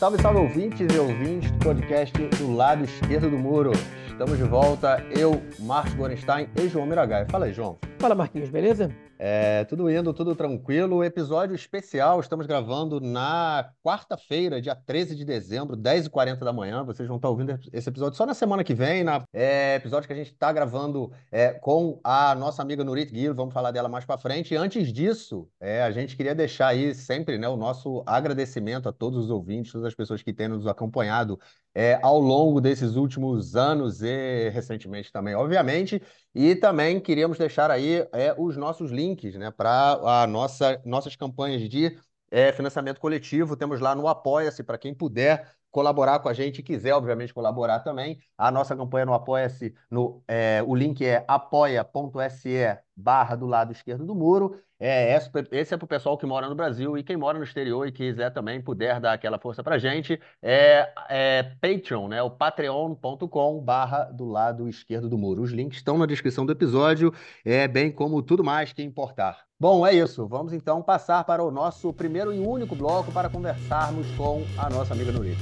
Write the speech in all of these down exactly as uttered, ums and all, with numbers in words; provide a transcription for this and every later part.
Salve, salve ouvintes e ouvintes do podcast do lado esquerdo do muro. Estamos de volta, eu, Marcos Gorenstein e João Miragaia. Fala aí, João. Fala, Marquinhos, beleza? É, tudo indo, tudo tranquilo. Episódio especial, estamos gravando na quarta-feira, dia treze de dezembro, dez e quarenta da manhã. Vocês vão estar ouvindo esse episódio só na semana que vem, na, é, episódio que a gente está gravando é, com a nossa amiga Nurit Gil, vamos falar dela mais para frente. E antes disso, é, a gente queria deixar aí sempre, né, o nosso agradecimento a todos os ouvintes, todas as pessoas que têm nos acompanhado é, ao longo desses últimos anos e recentemente também, obviamente. E também queríamos deixar aí é, os nossos links, né, para a nossa, nossas campanhas de é, financiamento coletivo. Temos lá no Apoia-se, para quem puder colaborar com a gente e quiser, obviamente, colaborar também. A nossa campanha no Apoia-se, no, é, o link é apoia.se barra do lado esquerdo do muro. É, esse é para o pessoal que mora no Brasil e quem mora no exterior e quiser também puder dar aquela força para a gente. É, é Patreon, né? O patreon.com barra do lado esquerdo do muro. Os links estão na descrição do episódio, é, bem como tudo mais que importar. Bom, é isso. Vamos então passar para o nosso primeiro e único bloco para conversarmos com a nossa amiga Nurit.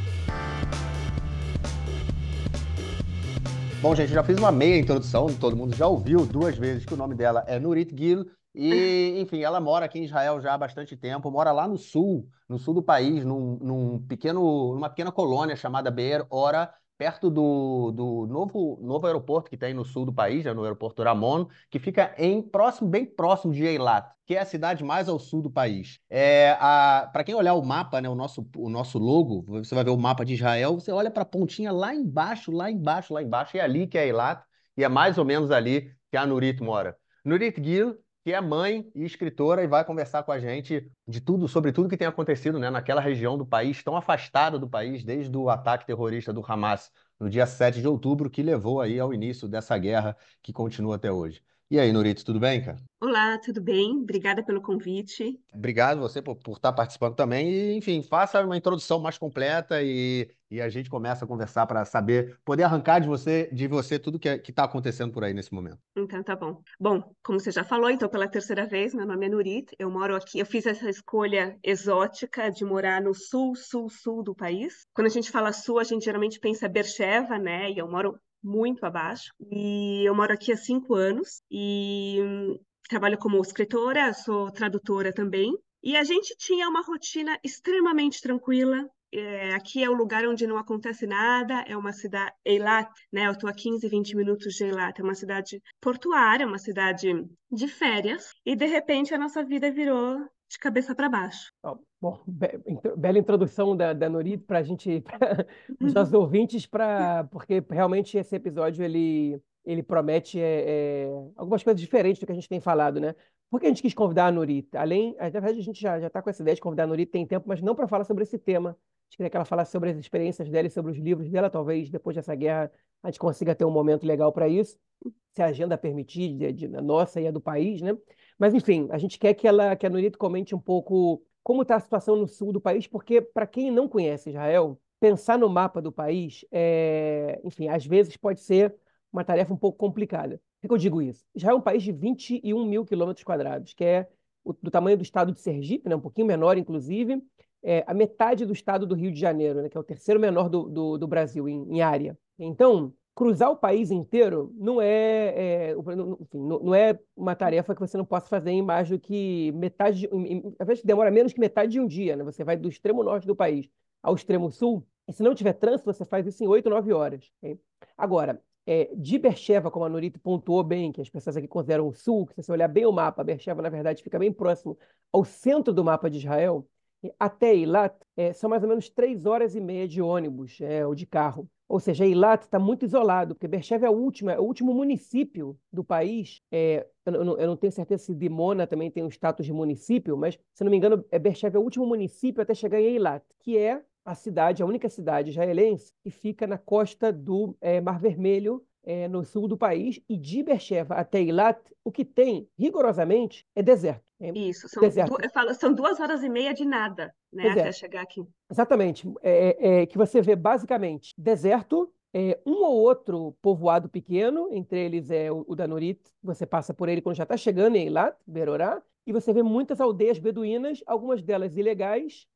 Bom, gente, já fiz uma meia introdução, todo mundo já ouviu duas vezes que o nome dela é Nurit Gil. E, enfim, ela mora aqui em Israel já há bastante tempo, mora lá no sul, no sul do país, num, num pequeno, numa pequena colônia chamada Be'er Ora, perto do, do novo, novo aeroporto que tem no sul do país, né, no aeroporto Ramon, que fica em próximo, bem próximo de Eilat, que é a cidade mais ao sul do país. É, para quem olhar o mapa, né, o nosso, o nosso logo, você vai ver o mapa de Israel, você olha para a pontinha lá embaixo, lá embaixo, lá embaixo, e é ali que é Eilat, e é mais ou menos ali que a Nurit mora. Nurit Gil, que é mãe e escritora e vai conversar com a gente de tudo, sobre tudo que tem acontecido, né, naquela região do país, tão afastada do país, desde o ataque terrorista do Hamas no dia sete de outubro, que levou aí ao início dessa guerra que continua até hoje. E aí, Nurit, tudo bem, cara? Olá, tudo bem? Obrigada pelo convite. Obrigado você por, por estar participando também. E, enfim, faça uma introdução mais completa e, e a gente começa a conversar para saber, poder arrancar de você, de você tudo que está acontecendo por aí nesse momento. Então, tá bom. Bom, como você já falou, então, pela terceira vez, meu nome é Nurit, eu moro aqui, eu fiz essa escolha exótica de morar no sul, sul, sul do país. Quando a gente fala sul, a gente geralmente pensa Beersheba, né? E eu moro muito abaixo. E eu moro aqui há cinco anos e hum, trabalho como escritora, sou tradutora também. E a gente tinha uma rotina extremamente tranquila. É, aqui é o lugar onde não acontece nada, é uma cidade, Eilat, né? Eu estou a quinze, vinte minutos de Eilat, é uma cidade portuária, uma cidade de férias, e de repente a nossa vida virou de cabeça para baixo. Ó, Bom, be- intro- bela introdução da, da Nurit para a gente, para os nossos ouvintes, pra, porque realmente esse episódio ele, ele promete é, é, algumas coisas diferentes do que a gente tem falado, né? Por que a gente quis convidar a Nurit? Além, na verdade, a gente já já está com essa ideia de convidar a Nurit tem tempo, mas não para falar sobre esse tema. A gente queria que ela falasse sobre as experiências dela e sobre os livros dela. Talvez depois dessa guerra a gente consiga ter um momento legal para isso, se a agenda permitir, de, de- a nossa e a do país, né? Mas, enfim, a gente quer que, ela, que a Nurit comente um pouco como está a situação no sul do país, porque, para quem não conhece Israel, pensar no mapa do país, é, enfim, às vezes pode ser uma tarefa um pouco complicada. Por que eu digo isso? Israel é um país de vinte e um mil quilômetros quadrados, que é o, do tamanho do estado de Sergipe, né, um pouquinho menor, inclusive, é, a metade do estado do Rio de Janeiro, né, que é o terceiro menor do, do, do Brasil em, em área. Então, cruzar o país inteiro não é, é, enfim, não, não é uma tarefa que você não possa fazer em mais do que metade, de, em, em, às vezes demora menos que metade de um dia, né? Você vai do extremo norte do país ao extremo sul, e se não tiver trânsito, você faz isso em oito, nove horas. Okay? Agora, é, de Beersheba, como a Nurit pontuou bem, que as pessoas aqui consideram o sul, que se você olhar bem o mapa, Beersheba, na verdade, fica bem próximo ao centro do mapa de Israel, até Eilat, é, são mais ou menos três horas e meia de ônibus, é, ou de carro. Ou seja, Eilat está muito isolado, porque Beersheba é o último, é o último município do país. É, eu, não, eu não tenho certeza se Dimona também tem o status de município, mas, se não me engano, é Beersheba é o último município até chegar em Eilat, que é a cidade, a única cidade israelense que fica na costa do é, Mar Vermelho, é, no sul do país, e de Beersheba até Eilat, o que tem, rigorosamente, é deserto. É Isso, são, du deserto. eu falo, são duas horas e meia de nada, né, Pois até é, chegar aqui. exatamente. É, é, que você vê basicamente deserto, é, um ou outro povoado pequeno, entre eles é o, o da Nurit, você passa por ele quando já está chegando em Eilat, Beer Orá, e você vê muitas aldeias beduínas, algumas delas ilegais, né?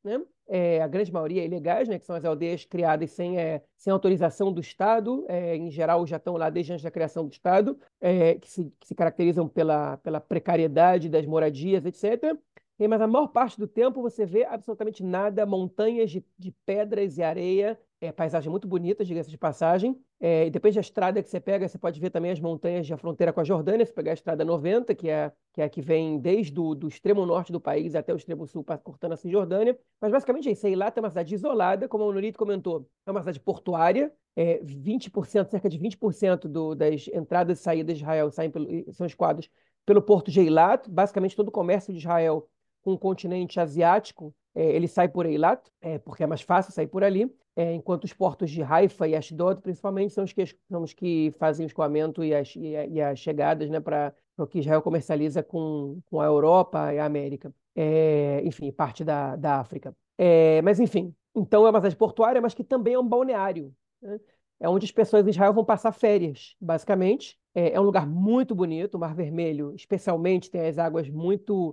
é, a grande maioria ilegais, né, que são as aldeias criadas sem, é, sem autorização do Estado, é, em geral já estão lá desde antes da criação do Estado, é, que se, que se caracterizam pela, pela precariedade das moradias, etcétera. E, mas a maior parte do tempo você vê absolutamente nada, montanhas de, de pedras e areia, é, paisagem muito bonita, diga-se de passagem. É, e depende da estrada que você pega, você pode ver também as montanhas da fronteira com a Jordânia, se pegar a estrada noventa, que é, que é a que vem desde o do extremo norte do país até o extremo sul, cortando a Cisjordânia. Mas basicamente é isso. Eilat é uma cidade isolada, como o Nurito comentou, é uma cidade portuária. É, vinte por cento, cerca de vinte por cento do, das entradas e saídas de Israel saem pelo, são escoadas pelo porto de Eilat. Basicamente todo o comércio de Israel com o continente asiático, é, ele sai por Eilat, é, porque é mais fácil sair por ali, é, enquanto os portos de Haifa e Ashdod, principalmente, são os que, são os que fazem o escoamento e as, e, e as chegadas, né, para o que Israel comercializa com, com a Europa e a América, é, enfim, parte da, da África. É, mas, enfim, então é uma cidade portuária, mas que também é um balneário, né? É onde as pessoas em Israel vão passar férias, basicamente. É, é um lugar muito bonito, o Mar Vermelho, especialmente, tem as águas muito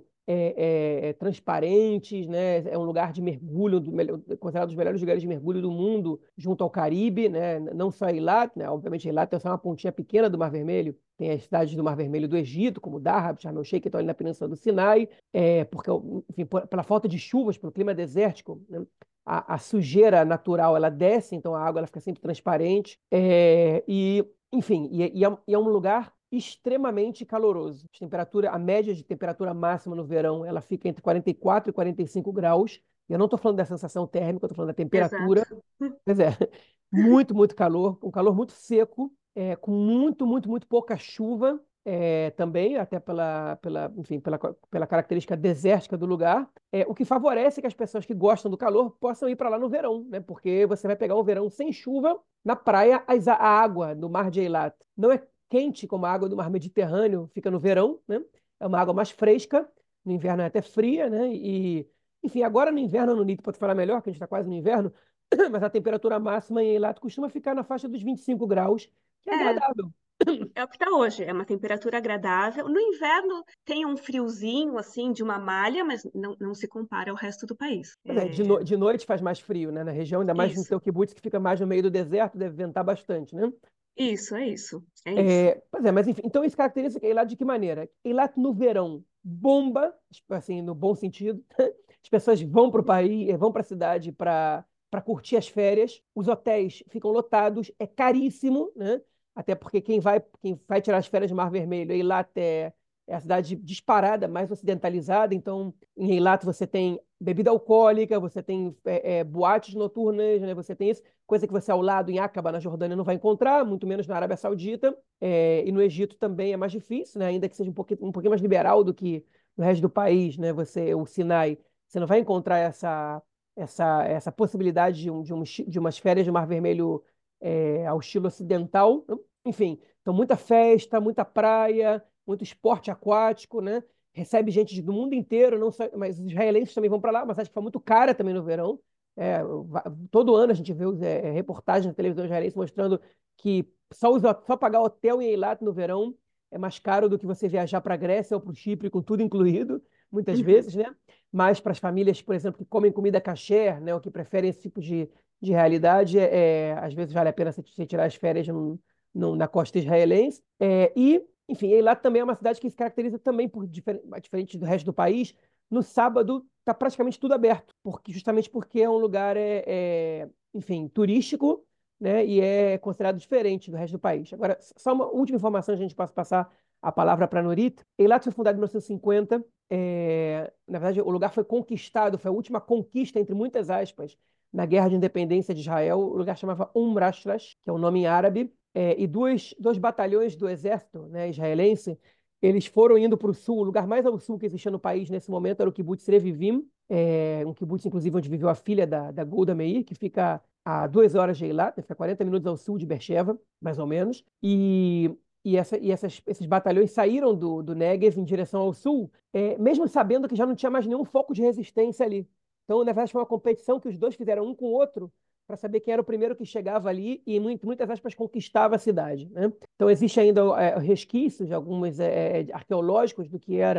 é, é, é, transparentes, né? É um lugar de mergulho, do, considerado um dos melhores lugares de mergulho do mundo, junto ao Caribe, né? Não só Eilat, né? Obviamente Eilat é só uma pontinha pequena do Mar Vermelho, tem as cidades do Mar Vermelho do Egito, como Dahab, Sharm el-Sheikh, que estão ali na Península do Sinai, é, porque, enfim, por, pela falta de chuvas, pelo clima desértico, né? A, a sujeira natural ela desce, então a água ela fica sempre transparente, é, e, enfim, e, e, é, e é um lugar extremamente caloroso. A temperatura, a média de temperatura máxima no verão, ela fica entre quarenta e quatro e quarenta e cinco graus. E eu não estou falando da sensação térmica, eu estou falando da temperatura. Exato. Pois é, muito, muito calor, um calor muito seco, é, com muito, muito, muito pouca chuva, é, também, até pela, pela, enfim, pela, pela característica desértica do lugar, é, o que favorece que as pessoas que gostam do calor possam ir para lá no verão, né? Porque você vai pegar um verão sem chuva, na praia, as- a água do Mar de Eilat não é quente como a água do Mar Mediterrâneo, fica no verão, né? É uma água mais fresca, no inverno é até fria, né? E, enfim, agora no inverno, no Nito pode falar melhor, que a gente está quase no inverno, mas a temperatura máxima em Eilat costuma ficar na faixa dos vinte e cinco graus, que é É, agradável. é o que está hoje. É uma temperatura agradável. No inverno tem um friozinho, assim, de uma malha, mas não, não se compara ao resto do país. Pois é, de, É, no- de noite faz mais frio, né? Na região, ainda mais no isso, teu kibutz, que fica mais no meio do deserto, deve ventar bastante, né? isso, é isso, é isso. É, pois é, mas enfim, então isso caracteriza Eilat de que maneira? Eilat no verão bomba, tipo assim, no bom sentido. As pessoas vão para o país, eh, vão para a cidade para para curtir as férias. Os hotéis ficam lotados, é caríssimo, né? Até porque quem vai quem vai tirar as férias no Mar Vermelho, Eilat é, é a cidade disparada, mais ocidentalizada. Então, em Eilat você tem bebida alcoólica, você tem é, é, boates noturnas, né? Você tem isso, coisa que você ao lado em Aqaba, na Jordânia, não vai encontrar, muito menos na Arábia Saudita. É, e no Egito também é mais difícil, né? Ainda que seja um pouquinho, um pouquinho mais liberal do que no resto do país, né? Você, o Sinai, você não vai encontrar essa, essa, essa possibilidade de, um, de, um, de umas férias de Mar Vermelho é, ao estilo ocidental. Enfim, então muita festa, muita praia, muito esporte aquático, né? Recebe gente do mundo inteiro, não só, mas os israelenses também vão para lá, mas acho que foi muito cara também no verão. É, todo ano a gente vê os, é, reportagens na televisão israelense mostrando que só, os, só pagar hotel em Eilat no verão é mais caro do que você viajar para a Grécia ou para o Chipre com tudo incluído, muitas Uhum. vezes, né? Mas para as famílias, por exemplo, que comem comida kasher, né, ou que preferem esse tipo de, de realidade, é, é, às vezes vale a pena você, você tirar as férias num, num, na costa israelense. É, e, enfim, Eilat também é uma cidade que se caracteriza também por difer diferente do resto do país. No sábado está praticamente tudo aberto, porque justamente porque é um lugar, é, é, enfim, turístico, né, e é considerado diferente do resto do país. Agora, só uma última informação, a gente passa a passar a palavra para a Nurit. Eilat foi fundado em mil novecentos e cinquenta. É, na verdade, o lugar foi conquistado, foi a última conquista, entre muitas aspas, na Guerra de Independência de Israel. O lugar chamava Umm Rashrash, que é o nome em árabe, é, e dois, dois batalhões do exército, né, israelense, eles foram indo para o sul. O lugar mais ao sul que existia no país nesse momento era o kibbutz Revivim, é, um kibbutz, inclusive, onde viveu a filha da, da Golda Meir, que fica a duas horas de Eilat, né, fica quarenta minutos ao sul de Beersheba, mais ou menos. E, e, essa, e essas, esses batalhões saíram do, do Negev em direção ao sul, é, mesmo sabendo que já não tinha mais nenhum foco de resistência ali. Então, na verdade, foi uma competição que os dois fizeram um com o outro para saber quem era o primeiro que chegava ali e, muitas aspas, conquistava a cidade, né? Então, existe ainda é, resquícios, alguns é, arqueológicos, do que era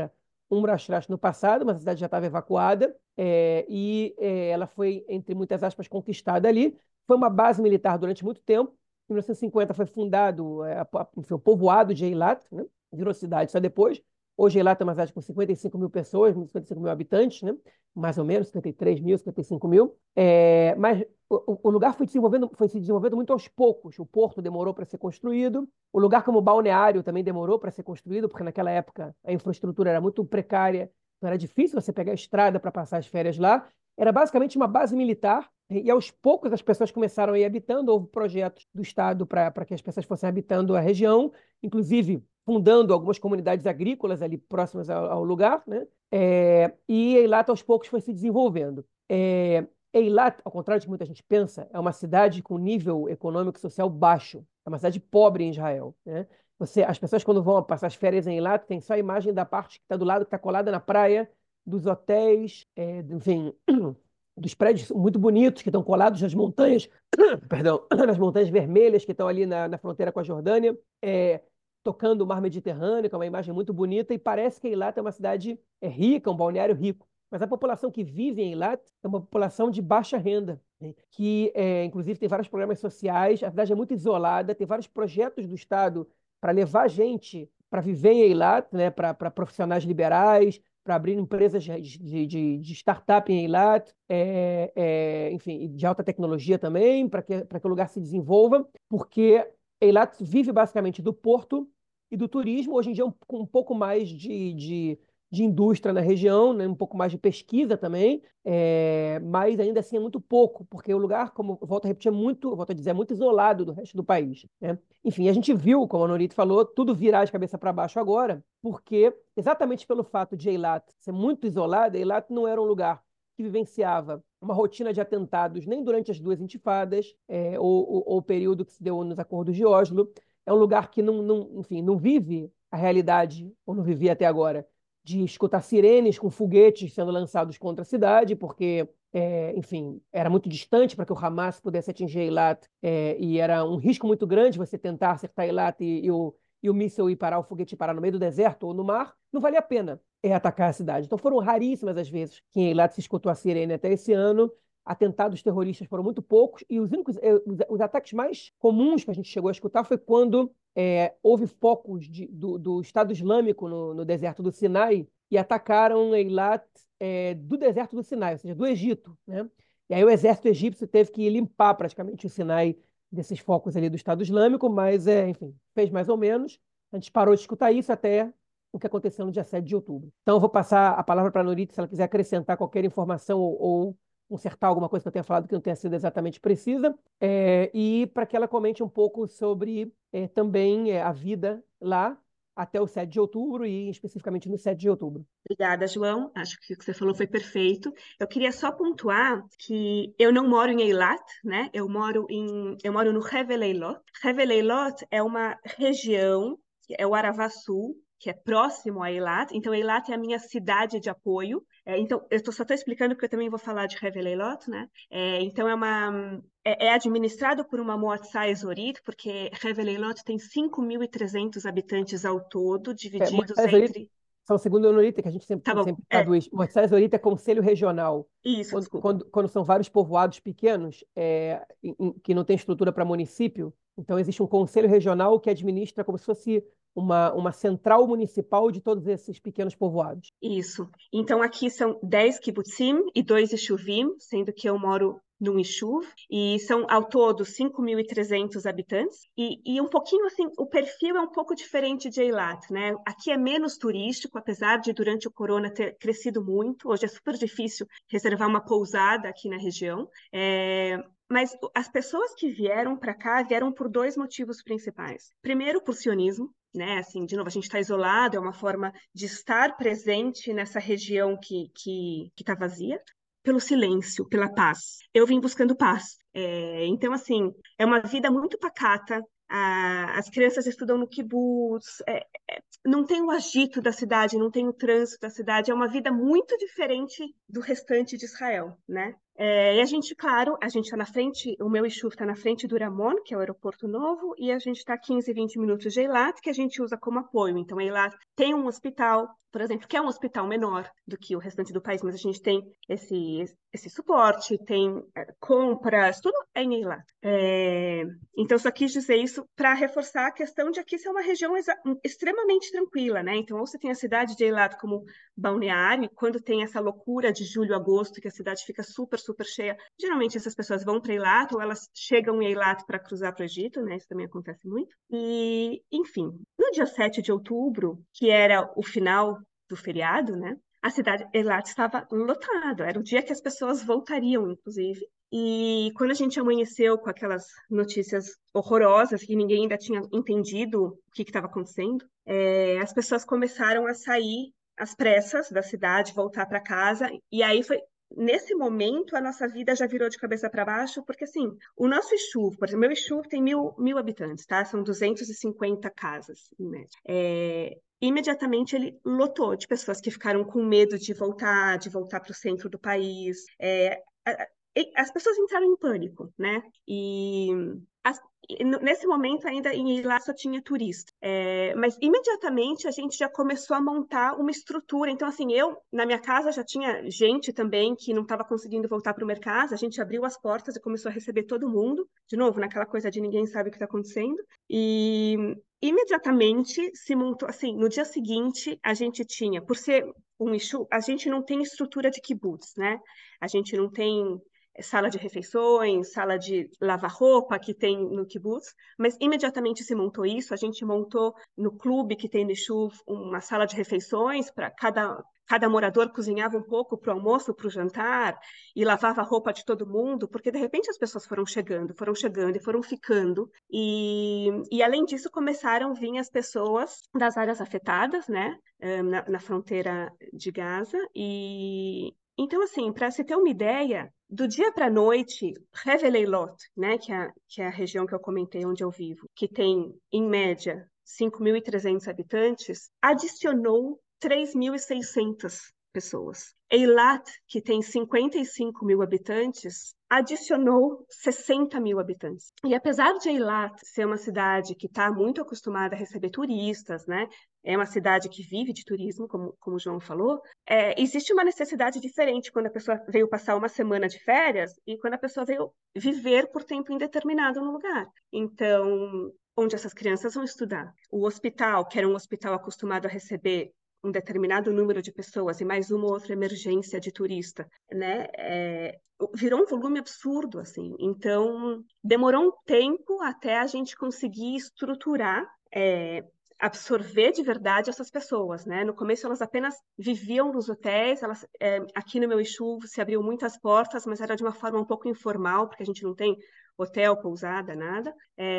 Um Umm no passado, mas a cidade já estava evacuada, é, e é, ela foi, entre muitas aspas, conquistada ali. Foi uma base militar durante muito tempo. Em mil novecentos e cinquenta foi fundado é, a, a, enfim, o povoado de Eilat, né? Virou cidade só depois. Hoje Eilat é uma cidade com cinquenta e cinco mil pessoas, cinquenta e cinco mil habitantes, né? Mais ou menos, cinquenta e três mil, cinquenta e cinco mil. É, mas o, o lugar foi, desenvolvendo, foi se desenvolvendo muito aos poucos. O porto demorou para ser construído. O lugar como balneário também demorou para ser construído, porque naquela época a infraestrutura era muito precária, então era difícil você pegar a estrada para passar as férias lá. Era basicamente uma base militar, e aos poucos as pessoas começaram a ir habitando. Houve projetos do Estado para que as pessoas fossem habitando a região, inclusive fundando algumas comunidades agrícolas ali próximas ao, ao lugar, né? É, e Eilat aos poucos foi se desenvolvendo. É, Eilat, ao contrário do que muita gente pensa, é uma cidade com nível econômico e social baixo. É uma cidade pobre em Israel, né? Você, as pessoas, quando vão passar as férias em Eilat, tem só a imagem da parte que está do lado, que está colada na praia, dos hotéis, é, enfim, dos prédios muito bonitos que estão colados nas montanhas, perdão, nas montanhas vermelhas que estão ali na, na fronteira com a Jordânia, é, tocando o mar Mediterrâneo, que é uma imagem muito bonita, e parece que Eilat é uma cidade é, rica, um balneário rico. Mas a população que vive em Eilat é uma população de baixa renda, né? Que, é, inclusive, tem vários programas sociais. A cidade é muito isolada, tem vários projetos do Estado para levar gente para viver em Eilat, né? Para profissionais liberais, para abrir empresas de, de, de startup em Eilat, é, é, enfim, de alta tecnologia também, para que, para que o lugar se desenvolva, porque Eilat vive basicamente do porto e do turismo. Hoje em dia, um, com um pouco mais de, de de indústria na região, né? Um pouco mais de pesquisa também, é, mas ainda assim é muito pouco, porque o lugar, como eu volto a repetir, é muito, volto a dizer, é muito isolado do resto do país, né? Enfim, a gente viu, como a Norit falou, tudo virar de cabeça para baixo agora, porque exatamente pelo fato de Eilat ser muito isolada, Eilat não era um lugar que vivenciava uma rotina de atentados nem durante as duas intifadas, é, ou, ou o período que se deu nos acordos de Oslo. É um lugar que não, não, enfim, não vive a realidade, ou não vivia até agora, de escutar sirenes com foguetes sendo lançados contra a cidade, porque, é, enfim, era muito distante para que o Hamas pudesse atingir Eilat, é, e era um risco muito grande você tentar acertar Eilat e, e, o, e o míssil ir parar, o foguete ir parar no meio do deserto ou no mar. Não valia a pena é, atacar a cidade. Então foram raríssimas as vezes que em Eilat se escutou a sirene até esse ano. Atentados terroristas foram muito poucos, e os, únicos, os, os ataques mais comuns que a gente chegou a escutar foi quando é, houve focos de, do, do Estado Islâmico no, no deserto do Sinai e atacaram Eilat é, do deserto do Sinai, ou seja, do Egito, né? E aí o exército egípcio teve que limpar praticamente o Sinai desses focos ali do Estado Islâmico, mas, é, enfim, fez mais ou menos. A gente parou de escutar isso até o que aconteceu no dia sete de outubro. Então, eu vou passar a palavra para a Norit, se ela quiser acrescentar qualquer informação ou, ou consertar alguma coisa que eu tenha falado que não tenha sido exatamente precisa, é, e para que ela comente um pouco sobre é, também é, a vida lá até o sete de outubro e especificamente no sete de outubro. Obrigada, João. Acho que o que você falou foi perfeito. Eu queria só pontuar que eu não moro em Eilat, né? Eu moro em, eu moro no Hevel Eilot. Hevel Eilot é uma região, é o Arava Sul, que é próximo a Eilat. Então, Eilat é a minha cidade de apoio. É, então, eu tô, só estou explicando porque eu também vou falar de Hevel Eilot, né? É, então, é uma é, é administrado por uma Moatzá Ezorit, porque Hevel Eilot tem cinco mil e trezentos habitantes ao todo, É, divididos Moisés Zorita, entre... são segundo a Norita, que a gente sempre, Tá bom, sempre é, traduz. Moisés Zorita é conselho regional. isso, Quando, desculpa. quando, quando são vários povoados pequenos, é, em- em- que não tem estrutura para município, então existe um conselho regional que administra como se fosse uma, uma central municipal de todos esses pequenos povoados. Isso. Então, aqui são dez kibbutzim e dois yeshuvim, sendo que eu moro num yeshuv, e são ao todo cinco mil e trezentos habitantes, e, e um pouquinho assim, o perfil é um pouco diferente de Eilat, né? Aqui é menos turístico, apesar de durante o corona ter crescido muito, hoje é super difícil reservar uma pousada aqui na região, é... mas as pessoas que vieram para cá vieram por dois motivos principais. Primeiro, por sionismo, né? Assim, de novo, a gente está isolado, é uma forma de estar presente nessa região que que que está vazia, pelo silêncio, pela paz. Eu vim buscando paz. É, então, assim, é uma vida muito pacata. A, as crianças estudam no kibbutz, é, é, não tem o agito da cidade, não tem o trânsito da cidade. É uma vida muito diferente do restante de Israel, né? É, e a gente, claro, a gente está na frente, o meu Ixuf está na frente do Ramon, que é o aeroporto novo, e a gente está a quinze, vinte minutos de Eilat, que a gente usa como apoio. Então, Eilat tem um hospital, por exemplo, que é um hospital menor do que o restante do país, mas a gente tem esse, esse suporte, tem é, compras, tudo é em Eilat. É, então, só quis dizer isso para reforçar a questão de que isso é uma região extremamente tranquila, né? Então, ou você tem a cidade de Eilat como balneário, e quando tem essa loucura de julho, agosto, que a cidade fica super, super cheia, geralmente essas pessoas vão para Eilat ou elas chegam em Eilat para cruzar para o Egito, né? Isso também acontece muito. E, enfim, no dia sete de outubro, que era o final do feriado, né? A cidade Eilat estava lotada, era o dia que as pessoas voltariam, inclusive. E quando a gente amanheceu com aquelas notícias horrorosas que ninguém ainda tinha entendido o que estava acontecendo, é, as pessoas começaram a sair às pressas da cidade, voltar para casa, e aí foi nesse momento a nossa vida já virou de cabeça para baixo, porque assim, o nosso Ixuf, por exemplo, meu Ixuf tem mil, mil habitantes, tá? São duzentas e cinquenta casas, em média. É, imediatamente ele lotou de pessoas que ficaram com medo de voltar, de voltar para o centro do país. É, a, as pessoas entraram em pânico, né? E as, nesse momento ainda em lá só tinha turista, é, mas imediatamente a gente já começou a montar uma estrutura. Então assim, eu na minha casa já tinha gente também que não estava conseguindo voltar para o mercado. A gente abriu as portas e começou a receber todo mundo, de novo naquela coisa de ninguém sabe o que está acontecendo. E imediatamente se montou assim. No dia seguinte a gente tinha, por ser um issue, a gente não tem estrutura de kibbutz, né? A gente não tem sala de refeições, sala de lavar roupa que tem no kibbutz, mas imediatamente se montou isso. A gente montou no clube que tem no Ixuf uma sala de refeições para cada cada morador cozinhava um pouco para o almoço, para o jantar, e lavava a roupa de todo mundo, porque de repente as pessoas foram chegando, foram chegando e foram ficando, e, e além disso começaram a vir as pessoas das áreas afetadas, né, na, na fronteira de Gaza, e então assim, para se ter uma ideia, do dia para a noite, Reveilot, né, que é, que é a região que eu comentei onde eu vivo, que tem, em média, cinco mil e trezentos habitantes, adicionou três mil e seiscentas pessoas. Eilat, que tem cinquenta e cinco mil habitantes, adicionou sessenta mil habitantes. E apesar de Eilat ser uma cidade que está muito acostumada a receber turistas, né? É uma cidade que vive de turismo, como, como o João falou, é, existe uma necessidade diferente quando a pessoa veio passar uma semana de férias e quando a pessoa veio viver por tempo indeterminado no lugar. Então, onde essas crianças vão estudar? O hospital, que era um hospital acostumado a receber um determinado número de pessoas e mais uma ou outra emergência de turista, né? É, virou um volume absurdo, assim. Então, demorou um tempo até a gente conseguir estruturar, é, absorver de verdade essas pessoas, né? No começo elas apenas viviam nos hotéis, elas, é, aqui no meu Ixuf se abriu muitas portas, mas era de uma forma um pouco informal, porque a gente não tem hotel, pousada, nada.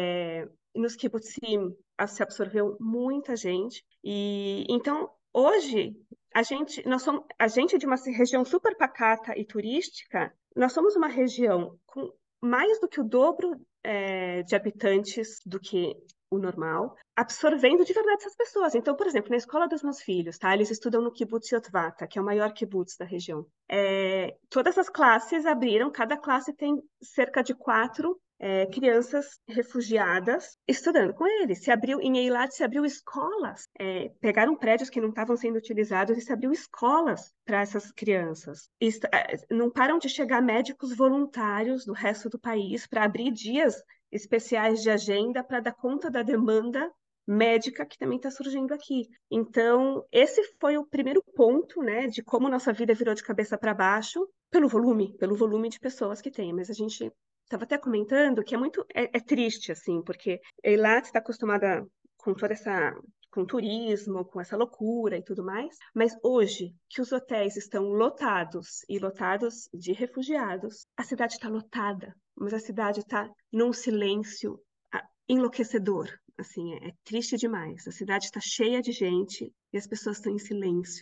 É, nos kibbutzim se absorveu muita gente, e então hoje, a gente, nós somos, a gente é de uma região super pacata e turística, nós somos uma região com mais do que o dobro é, de habitantes do que o normal, absorvendo de verdade essas pessoas. Então, por exemplo, na escola dos meus filhos, tá? Eles estudam no kibbutz Yotvata, que é o maior kibbutz da região. É, todas as classes abriram, cada classe tem cerca de quatro É, crianças refugiadas estudando com eles. Se abriu, em Eilat se abriu escolas, é, pegaram prédios que não estavam sendo utilizados e se abriu escolas para essas crianças. E, não param de chegar médicos voluntários do resto do país para abrir dias especiais de agenda para dar conta da demanda médica que também está surgindo aqui. Então, esse foi o primeiro ponto, né, de como nossa vida virou de cabeça para baixo, pelo volume, pelo volume de pessoas que tem. Mas a gente estava até comentando que é muito é, é triste assim, porque Eilat está acostumada com toda essa com turismo, com essa loucura e tudo mais, mas hoje que os hotéis estão lotados e lotados de refugiados, a cidade está lotada, mas a cidade está num silêncio enlouquecedor. Assim, é, é triste demais. A cidade está cheia de gente e as pessoas estão em silêncio.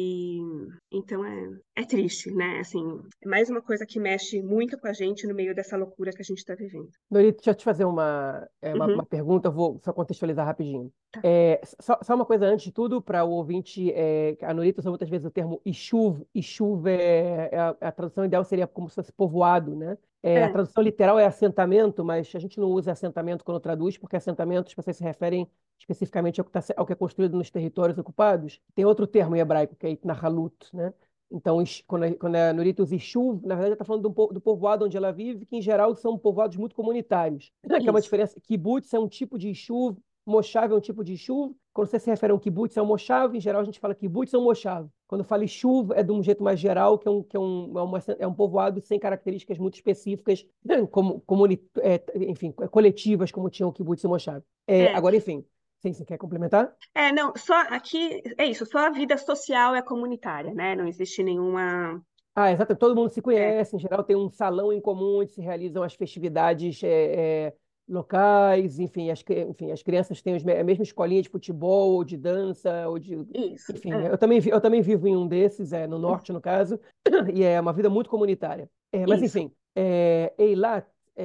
E então é, é triste, né? Assim, é mais uma coisa que mexe muito com a gente no meio dessa loucura que a gente está vivendo. Norito, deixa eu te fazer uma, é, uma, Uhum, uma pergunta, eu vou só contextualizar rapidinho. tá. É, só, só uma coisa antes de tudo, para o ouvinte, é, a Norita usa muitas vezes o termo Ishuv. Ishuv é, é a, a tradução ideal seria como se fosse povoado, né? É, a É, tradução literal é assentamento, mas a gente não usa assentamento quando traduz, porque assentamento as pessoas se referem especificamente ao que, tá, se- ao que é construído nos territórios ocupados. Tem outro termo em hebraico, que é Itnahalut, né? Então, ish- quando a, quando a Norita usa Ishuv, na verdade, está falando do, po- do povoado onde ela vive, que em geral são povoados muito comunitários. Que é uma isso. diferença. Kibbutz é um tipo de Ishuv, Moshav é um tipo de Ishuv. Quando você se refere a um kibbutz, é um Moshav, em geral a gente fala kibbutz ou Moshav. Quando fala Ishuv, é de um jeito mais geral, que é um, que é um, é uma- é um povoado sem características muito específicas, como, comuni- é, enfim, coletivas, como tinham o kibbutz e o Moshav. É, É, agora, enfim, sim, você quer complementar? é, não, só aqui é isso, só a vida social é comunitária, né? Não existe nenhuma. Ah, exato. Todo mundo se É, conhece, em geral tem um salão em comum onde se realizam as festividades é, é, locais, enfim, as, cri- enfim, as crianças têm os me- a mesma escolinha de futebol ou de dança, ou de, isso, enfim, é, eu também, vi- eu também vivo em um desses, é, no norte, no caso, e é uma vida muito comunitária. É, mas, isso. enfim, é, Eilat,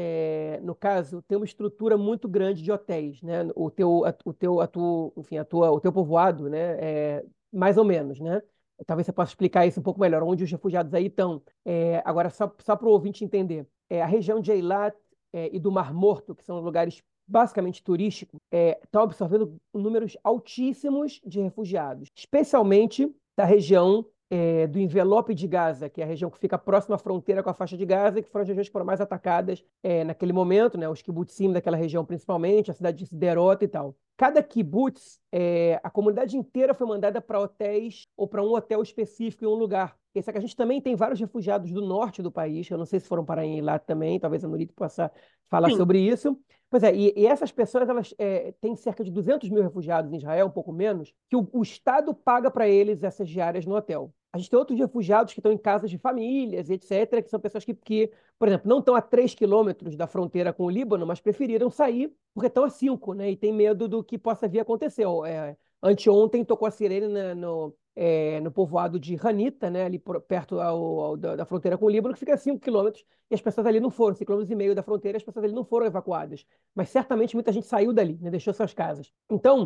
é, no caso, tem uma estrutura muito grande de hotéis, né? O teu, a, o teu, a tua, enfim, a tua, o teu povoado, né? É, mais ou menos, né? Talvez você possa explicar isso um pouco melhor, onde os refugiados aí estão. É, agora, só, só para o ouvinte entender, é, a região de Eilat é, e do Mar Morto, que são lugares basicamente turísticos, é, estão absorvendo números altíssimos de refugiados, especialmente da região é, do envelope de Gaza, que é a região que fica próxima à fronteira com a faixa de Gaza, que foram as regiões que foram mais atacadas é, naquele momento, né, os kibbutzim daquela região principalmente, a cidade de Sderot e tal. Cada kibbutz, é, a comunidade inteira foi mandada para hotéis ou para um hotel específico em um lugar. Esse é que a gente também tem vários refugiados do norte do país, eu não sei se foram para lá também, talvez a Nurito possa falar Sim, sobre isso. Pois é, e, e essas pessoas, elas é, têm cerca de duzentos mil refugiados em Israel, um pouco menos, que o, o Estado paga para eles essas diárias no hotel. A gente tem outros refugiados que estão em casas de famílias, etcétera, que são pessoas que, que por exemplo, não estão a três quilômetros da fronteira com o Líbano, mas preferiram sair porque estão a cinco, né? E tem medo do que possa vir a acontecer. É, anteontem tocou a sirene na, no, é, no povoado de Hanita, né? Ali por, perto ao, ao, da, da fronteira com o Líbano, que fica a cinco quilômetros, e as pessoas ali não foram, cinco quilômetros e meio da fronteira, as pessoas ali não foram evacuadas. Mas certamente muita gente saiu dali, né? Deixou suas casas. Então,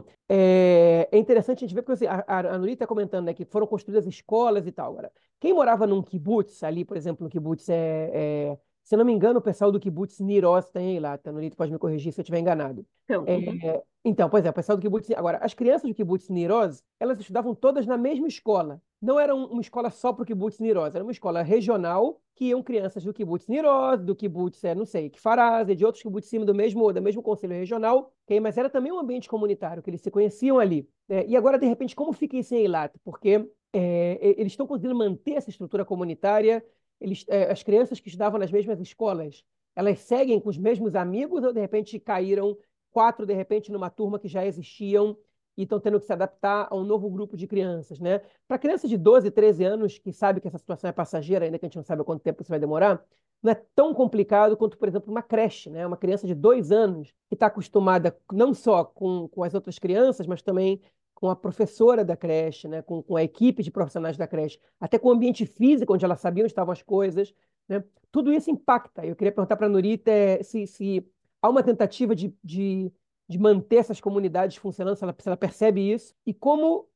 é, é interessante a gente ver, porque assim, a, a, a Nuri está comentando, né, que foram construídas escolas e tal. Agora, quem morava num kibbutz, ali, por exemplo, no kibbutz é, é se não me engano, o pessoal do kibbutz Niroz tem lá, tá? Nurito pode me corrigir se eu estiver enganado. então, uhum. É, então, pois é, o pessoal do kibbutz... Agora, as crianças do kibbutz Niroz, elas estudavam todas na mesma escola. Não era um- uma escola só para o kibbutz Niroz, era uma escola regional que iam crianças do kibbutz Niroz, do kibbutz, é, não sei, Kfaraz, de outros kibbutzim do mesmo, do mesmo conselho regional, okay? Mas era também um ambiente comunitário, que eles se conheciam ali. Né? E agora, de repente, como fica isso em Eilat? Porque é, eles estão conseguindo manter essa estrutura comunitária, eles, é, as crianças que estudavam nas mesmas escolas, elas seguem com os mesmos amigos ou de repente caíram quatro de repente numa turma que já existiam e estão tendo que se adaptar a um novo grupo de crianças, né? Para crianças de doze, treze anos que sabe que essa situação é passageira, ainda que a gente não saiba quanto tempo isso vai demorar, não é tão complicado quanto, por exemplo, uma creche, né? Uma criança de dois anos que está acostumada não só com, com as outras crianças, mas também com a professora da creche, né, com, com a equipe de profissionais da creche, até com o ambiente físico, onde ela sabia onde estavam as coisas, né? Tudo isso impacta. Eu queria perguntar para a Nurita eh, se, se há uma tentativa de, de, de manter essas comunidades funcionando, se ela, se ela percebe isso, e como,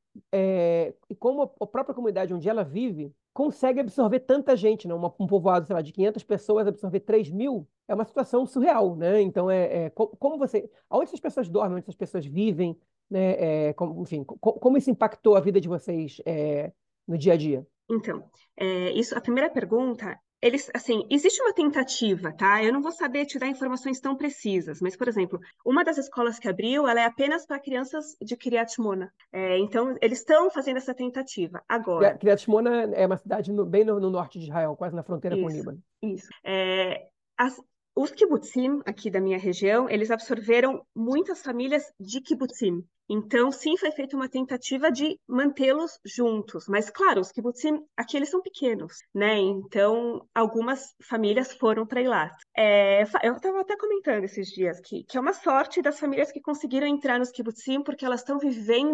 é, e como a própria comunidade onde ela vive consegue absorver tanta gente, né? Uma, um povoado, sei lá, de quinhentas pessoas, absorver três mil, é uma situação surreal, né? Então, é, é, como, como você... Onde essas pessoas dormem, onde essas pessoas vivem, né? É, como, enfim, co- como isso impactou a vida de vocês é, no dia a dia? Então, é, isso, a primeira pergunta, eles, assim, existe uma tentativa, tá? Eu não vou saber te dar informações tão precisas, mas, por exemplo, uma das escolas que abriu, ela é apenas para crianças de Kiryat Shmona. É, então, eles estão fazendo essa tentativa. Agora, Kiryat Shmona é uma cidade no- bem no, no norte de Israel, quase na fronteira com o isso, Líbano. isso. É, as- os kibbutzim aqui da minha região, eles absorveram muitas famílias de kibbutzim. Então, sim, foi feita uma tentativa de mantê-los juntos. Mas, claro, os kibbutzim aqui eles são pequenos, né? Então, algumas famílias foram para Eilat. É, fa- eu estava até comentando esses dias que, que é uma sorte das famílias que conseguiram entrar nos kibbutzim, porque elas estão vivendo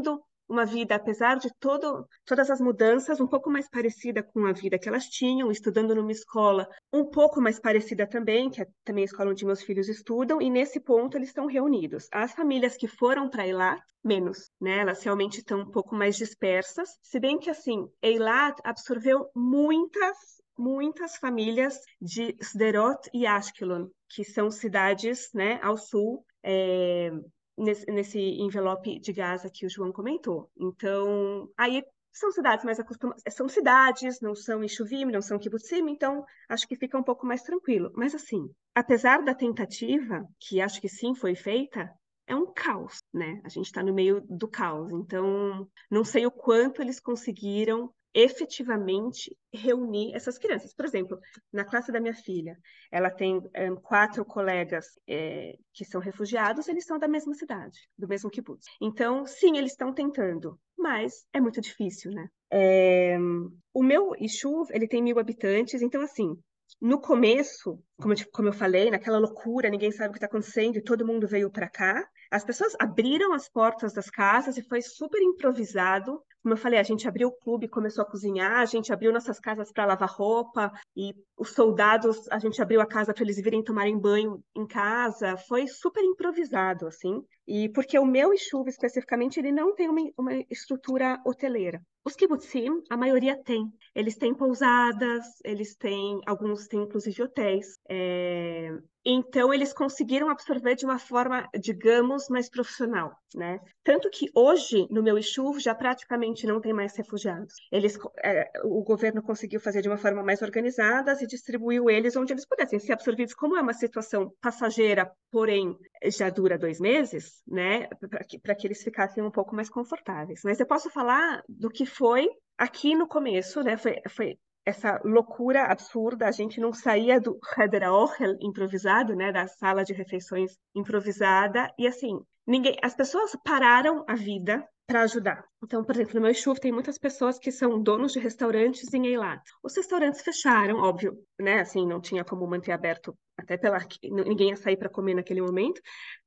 uma vida, apesar de todo, todas as mudanças, um pouco mais parecida com a vida que elas tinham, estudando numa escola um pouco mais parecida também, que é também a escola onde meus filhos estudam, e nesse ponto eles estão reunidos. As famílias que foram para Eilat, menos, né? Elas realmente estão um pouco mais dispersas, se bem que, assim, Eilat absorveu muitas, muitas famílias de Sderot e Ashkelon, que são cidades, né, ao sul, é, nesse, nesse envelope de Gaza que o João comentou. Então, aí são cidades mais acostumadas, são cidades, não são Eshuvim, não são kibbutzim, então acho que fica um pouco mais tranquilo. Mas assim, apesar da tentativa, que acho que sim foi feita, é um caos, né? A gente está no meio do caos, então não sei o quanto eles conseguiram efetivamente reunir essas crianças. Por exemplo, na classe da minha filha, ela tem é, quatro colegas é, que são refugiados, eles são da mesma cidade, do mesmo kibbutz. Então, sim, eles estão tentando, mas é muito difícil, né? É, o meu Ishuv, ele tem mil habitantes, então, assim, no começo, como eu, como eu falei, naquela loucura, ninguém sabe o que está acontecendo e todo mundo veio para cá, as pessoas abriram as portas das casas e foi super improvisado. Como eu falei, a gente abriu o clube, começou a cozinhar, a gente abriu nossas casas para lavar roupa e os soldados, a gente abriu a casa para eles virem tomarem banho em casa. Foi super improvisado, assim. E porque o meu Ishuv, especificamente, ele não tem uma, uma estrutura hoteleira. Os kibbutzim, a maioria tem. Eles têm pousadas, eles têm, alguns têm inclusive hotéis. É... Então, eles conseguiram absorver de uma forma, digamos, mais profissional, né? Tanto que hoje, no meu Ishuv, já praticamente não tem mais refugiados. Eles, é, o governo conseguiu fazer de uma forma mais organizada e distribuiu eles onde eles pudessem ser absorvidos. Como é uma situação passageira, porém já dura dois meses, né? Para que, para que eles ficassem um pouco mais confortáveis. Mas eu posso falar do que foi aqui no começo, né? Foi, foi essa loucura absurda, a gente não saía do Heder Aochel improvisado, né, da sala de refeições improvisada, e assim, ninguém, as pessoas pararam a vida para ajudar. Então, por exemplo, no meu Ishuv tem muitas pessoas que são donos de restaurantes em Eilat. Os restaurantes fecharam, óbvio, né, assim, não tinha como manter aberto, até pela ninguém ia sair para comer naquele momento,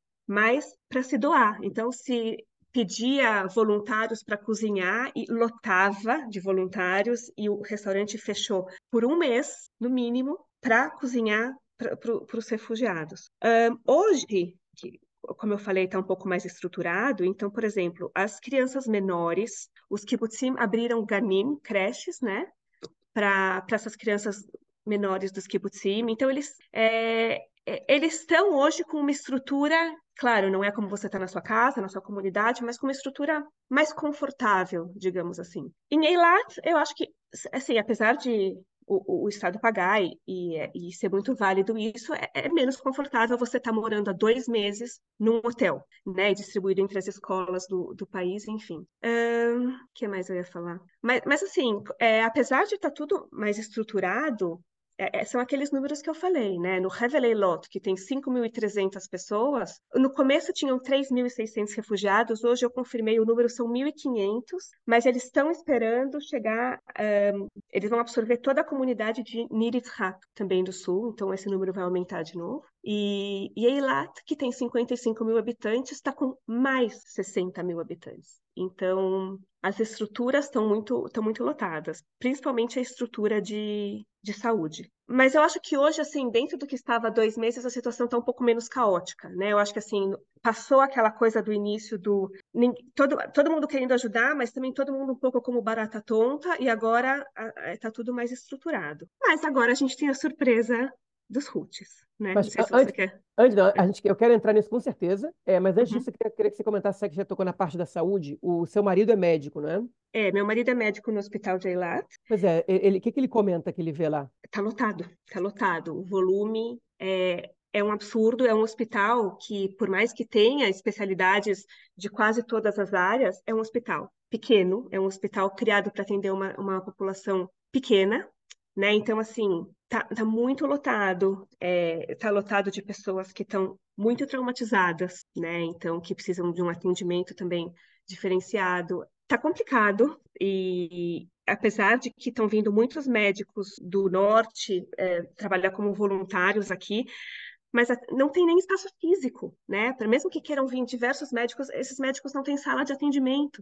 mas para se doar. Então, se pedia voluntários para cozinhar e lotava de voluntários e o restaurante fechou por um mês, no mínimo, para cozinhar para os refugiados. Um, hoje, que, como eu falei, está um pouco mais estruturado, então, por exemplo, as crianças menores, os kibbutzim abriram ganim, creches, né, para essas crianças menores dos kibbutzim. Então, eles, é, eles estão hoje com uma estrutura, claro, não é como você está na sua casa, na sua comunidade, mas com uma estrutura mais confortável, digamos assim. Em Eilat, eu acho que, assim, apesar de o, o Estado pagar e, e, e ser muito válido isso, é, é menos confortável você estar tá morando há dois meses num hotel, né, distribuído entre as escolas do, do país, enfim. O um, que mais eu ia falar? Mas, mas assim, é, apesar de estar tá tudo mais estruturado, é, são aqueles números que eu falei, né? No Hevel Lot, que tem cinco mil e trezentas pessoas, no começo tinham três mil e seiscentos refugiados, hoje eu confirmei, o número são mil e quinhentos, mas eles estão esperando chegar, um, eles vão absorver toda a comunidade de Nir Yitzhak, também do sul, então esse número vai aumentar de novo. E, e Eilat, que tem cinquenta e cinco mil habitantes, está com mais sessenta mil habitantes. Então, as estruturas estão muito, estão muito lotadas, principalmente a estrutura de, de saúde. Mas eu acho que hoje, assim, dentro do que estava há dois meses, a situação está um pouco menos caótica, né? Eu acho que, assim, passou aquela coisa do início do... Todo, todo mundo querendo ajudar, mas também todo mundo um pouco como barata tonta, e agora está tudo mais estruturado. Mas agora a gente tem a surpresa dos Houthis, né? Mas Não sei se você antes, quer... antes não, a gente, eu quero entrar nisso com certeza, é, mas antes Uhum. disso, eu queria, queria que você comentasse, você que já tocou na parte da saúde, o seu marido é médico, não é? É, meu marido é médico no hospital de Eilat. Pois é, ele, o que, que ele comenta que ele vê lá? Tá lotado, tá lotado. O volume é, é um absurdo. É um hospital que, por mais que tenha especialidades de quase todas as áreas, é um hospital pequeno, é um hospital criado para atender uma, uma população pequena, né? Então, assim, tá, tá muito lotado. É, tá lotado de pessoas que estão muito traumatizadas, né? Então, que precisam de um atendimento também diferenciado. Tá complicado e, apesar de que estão vindo muitos médicos do norte é, trabalhar como voluntários aqui, mas a- não tem nem espaço físico, né? Pra- Mesmo que queiram vir diversos médicos, esses médicos não têm sala de atendimento.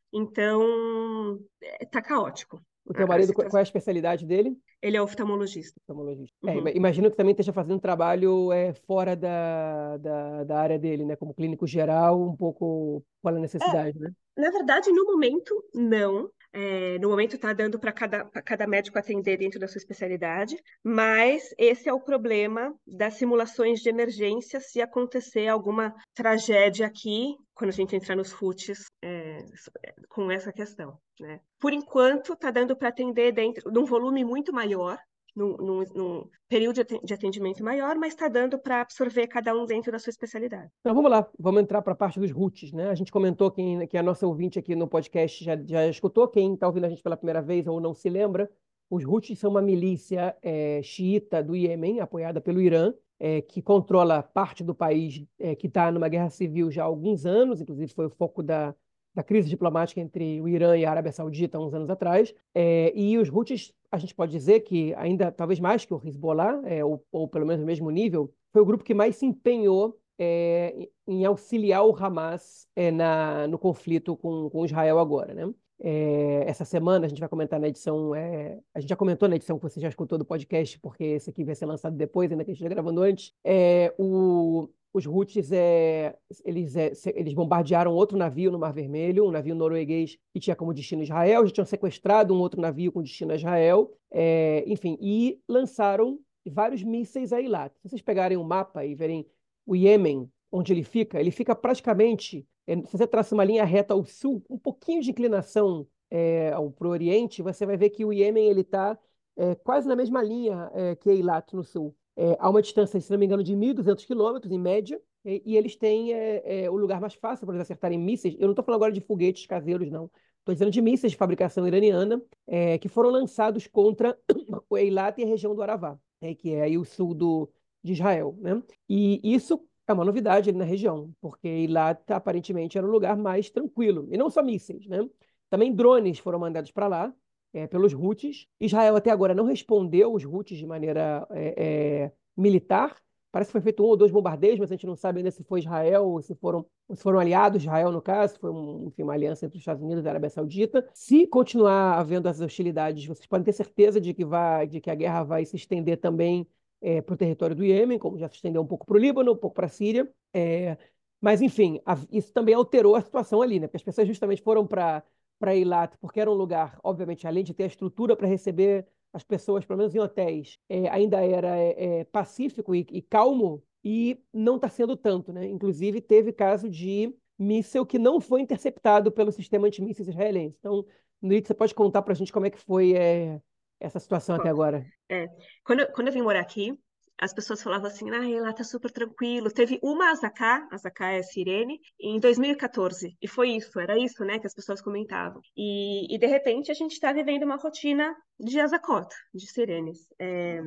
Então, é, tá caótico O teu a, a marido, qual qual é situação. a especialidade dele? Ele é oftalmologista. Oftalmologista. É, ima- Uhum. imagino que também esteja fazendo trabalho é, fora da, da, da área dele, né? Como clínico geral, um pouco fora da É, necessidade, né? na verdade, no momento, não. É, no momento está dando para cada, pra cada médico atender dentro da sua especialidade, mas esse é o problema das simulações de emergência se acontecer alguma tragédia aqui, quando a gente entrar nos F U Ts, é, com essa questão, né? Por enquanto, está dando para atender dentro de um volume muito maior, num, num, num período de aten- de atendimento maior, mas está dando para absorver cada um dentro da sua especialidade. Então vamos lá, vamos entrar para a parte dos roots, né? A gente comentou quem, que a nossa ouvinte aqui no podcast já, já escutou, quem está ouvindo a gente pela primeira vez ou não se lembra, os Houthis são uma milícia é, xiita do Iêmen, apoiada pelo Irã, é, que controla parte do país é, que está numa guerra civil já há alguns anos, inclusive foi o foco da, da crise diplomática entre o Irã e a Arábia Saudita há uns anos atrás. É, e os Houthis, a gente pode dizer que ainda, talvez mais que o Hezbollah, é, ou, ou pelo menos no mesmo nível, foi o grupo que mais se empenhou é, em auxiliar o Hamas é, na, no conflito com, com Israel agora, né? É, essa semana a gente vai comentar na edição, é, a gente já comentou na edição que você já escutou do podcast, porque esse aqui vai ser lançado depois, ainda que a gente esteja gravando antes. É, o, os Houthis é, eles, é, eles bombardearam outro navio no Mar Vermelho, um navio norueguês que tinha como destino Israel, já tinham sequestrado um outro navio com destino a Israel, é, enfim, e lançaram vários mísseis a Eilat. Se vocês pegarem um mapa e verem o Iêmen, onde ele fica, ele fica praticamente, é, se você traça uma linha reta ao sul, um pouquinho de inclinação é, para o oriente, você vai ver que o Iêmen ele está é, quase na mesma linha é, que Eilat no sul. É, há uma distância, se não me engano, de mil e duzentos quilômetros em média, e, e eles têm é, é, o lugar mais fácil para eles acertarem mísseis. Eu não estou falando agora de foguetes caseiros, não. Estou dizendo de mísseis de fabricação iraniana é, que foram lançados contra o Eilat e a região do Arafá, é, que é aí o sul do, de Israel, né? E isso é uma novidade ali na região, porque lá aparentemente era o lugar mais tranquilo. E não só mísseis, né? Também drones foram mandados para lá é, pelos Houthis. Israel até agora não respondeu os Houthis de maneira é, é, militar. Parece que foi feito um ou dois bombardeios, mas a gente não sabe ainda se foi Israel ou se foram, se foram aliados de Israel, no caso, se foi um, enfim, uma aliança entre os Estados Unidos e a Arábia Saudita. Se continuar havendo essas hostilidades, vocês podem ter certeza de que, vai, de que a guerra vai se estender também é, para o território do Iêmen, como já se estendeu um pouco para o Líbano, um pouco para a Síria. É, mas, enfim, a, isso também alterou a situação ali, né? Porque as pessoas justamente foram para para Eilat, porque era um lugar, obviamente, além de ter a estrutura para receber as pessoas, pelo menos em hotéis, é, ainda era é, é, pacífico e, e calmo, e não está sendo tanto, né? Inclusive, teve caso de míssil que não foi interceptado pelo sistema antimísseis israelense. Então, Nurit, você pode contar para a gente como é que foi é, essa situação até Posso. agora? É. Quando, eu- quando eu vim morar aqui, as pessoas falavam assim, ah, lá tá super tranquilo. Teve uma Azaká, Azaká é sirene, em dois mil e quatorze. E foi isso, era isso, né, que as pessoas comentavam. E, e de repente, a gente está vivendo uma rotina de Azacota, de sirenes. É,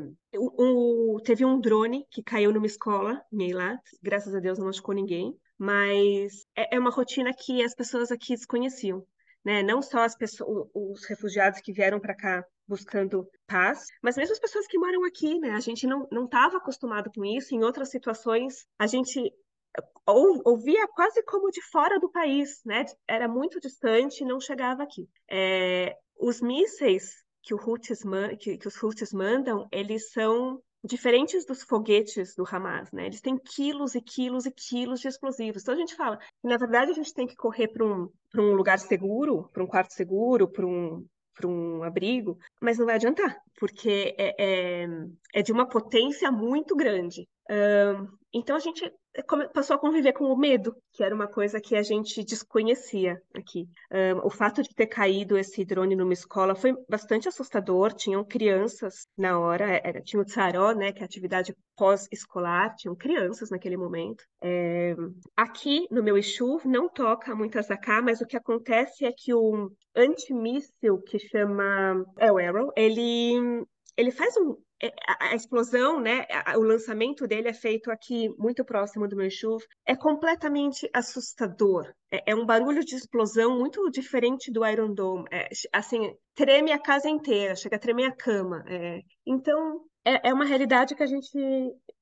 o, o- teve um drone que caiu numa escola em Eilat, graças a Deus não machucou ninguém, mas é, é uma rotina que as pessoas aqui desconheciam. Né? Não só as pessoas, os refugiados que vieram para cá buscando paz, mas mesmo as pessoas que moram aqui, né? A gente não não estava acostumado com isso. Em outras situações, a gente ou- ouvia quase como de fora do país, né? Era muito distante, não chegava aqui. É, os mísseis que, o Houthis man- que, que os Houthis mandam, eles são diferentes dos foguetes do Hamas, né? Eles têm quilos e quilos e quilos de explosivos. Então a gente fala, na verdade, a gente tem que correr para um, para um lugar seguro, para um quarto seguro, para um para um abrigo, mas não vai adiantar, porque é, é, é de uma potência muito grande. Ahn, então a gente come- passou a conviver com o medo, que era uma coisa que a gente desconhecia aqui. Ahn, o fato de ter caído esse drone numa escola foi bastante assustador. Tinham crianças na hora, era, tinha o tsaró, né, que é a atividade pós-escolar, tinham crianças naquele momento. É, aqui no meu Exu não toca muito Azaká, mas o que acontece é que o antimíssil que chama é o Arrow, ele ele faz um é, a, a explosão, né? a- O lançamento dele é feito aqui muito próximo do meu chuva. É completamente assustador. É, é um barulho de explosão muito diferente do Iron Dome. É, assim, treme a casa inteira, chega a tremer a cama. É. Então, é, é uma realidade que a gente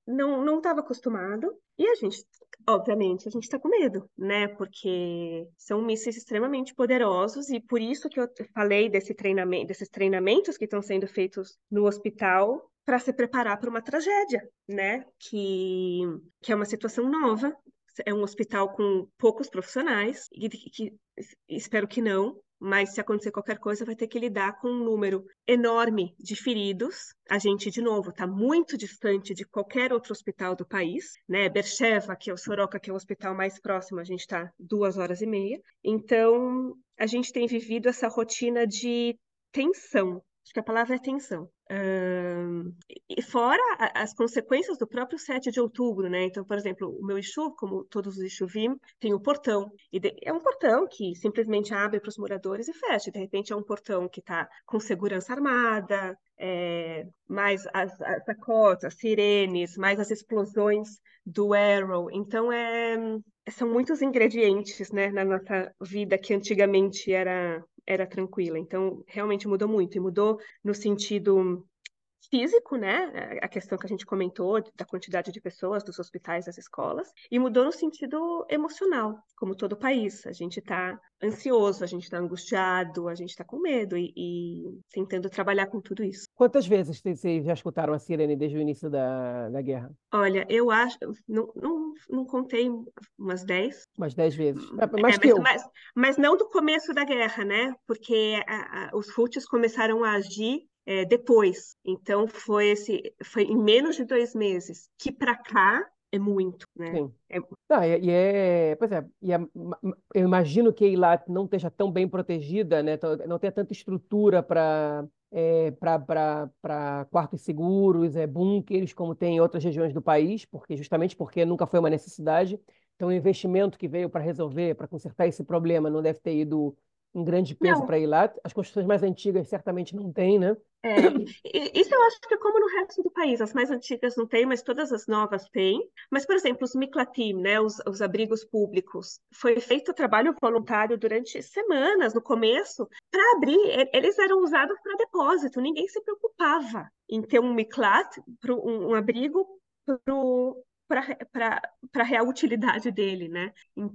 não não estava acostumado e a gente, obviamente, a gente está com medo, né? Porque são mísseis extremamente poderosos e por isso que eu falei desse treinamento, desses treinamentos que estão sendo feitos no hospital para se preparar para uma tragédia, né? Que, que é uma situação nova. É um hospital com poucos profissionais, e que, que- espero que não, mas se acontecer qualquer coisa, vai ter que lidar com um número enorme de feridos. A gente, de novo, está muito distante de qualquer outro hospital do país, né? Beersheba, que é o Soroka, que é o hospital mais próximo, a gente está duas horas e meia. Então, a gente tem vivido essa rotina de tensão. Acho que a palavra é tensão. Ahn, e fora a- as consequências do próprio sete de outubro, né? Então, por exemplo, o meu Exu, como todos os Exuvim, tem o portão. E de- é um portão que simplesmente abre para os moradores e fecha. De repente, é um portão que está com segurança armada, é, mais as, as sacotas, sirenes, mais as explosões do Arrow. Então, é, são muitos ingredientes, né, na nossa vida que antigamente era, era tranquila. Então, realmente mudou muito. E mudou no sentido físico, né? A questão que a gente comentou da quantidade de pessoas, dos hospitais, das escolas, e mudou no sentido emocional, como todo país. A gente está ansioso, a gente está angustiado, a gente está com medo e, e tentando trabalhar com tudo isso. Quantas vezes vocês vocês já escutaram a sirene desde o início da, da guerra? Olha, eu acho, não, não, não contei umas dez. Umas dez vezes. É, É, mais que mas, eu. mas, mas não do começo da guerra, né? Porque a- a- os Houthis começaram a agir é, depois. Então foi esse, foi em menos de dois meses, que para cá é muito, né? Sim. É- Não, e, e é, pois é, e é- ma- ma- eu imagino que Eilat não esteja tão bem protegida, né? tão- Não tenha tanta estrutura para para quartos seguros, é, bunkers, como tem em outras regiões do país, porque justamente porque nunca foi uma necessidade. Então, o investimento que veio para resolver, para consertar esse problema, não deve ter ido em grande peso não, para Eilat. As construções mais antigas certamente não têm, né? é, e- isso eu acho que é como no resto do país. As mais antigas não têm, mas todas as novas têm. Mas, por exemplo, os miklatim, né, os, os abrigos públicos, foi feito trabalho voluntário durante semanas no começo para abrir. E- Eles eram usados para depósito. Ninguém se preocupava em ter um miklat, pro- um, um abrigo para a real utilidade dele, né?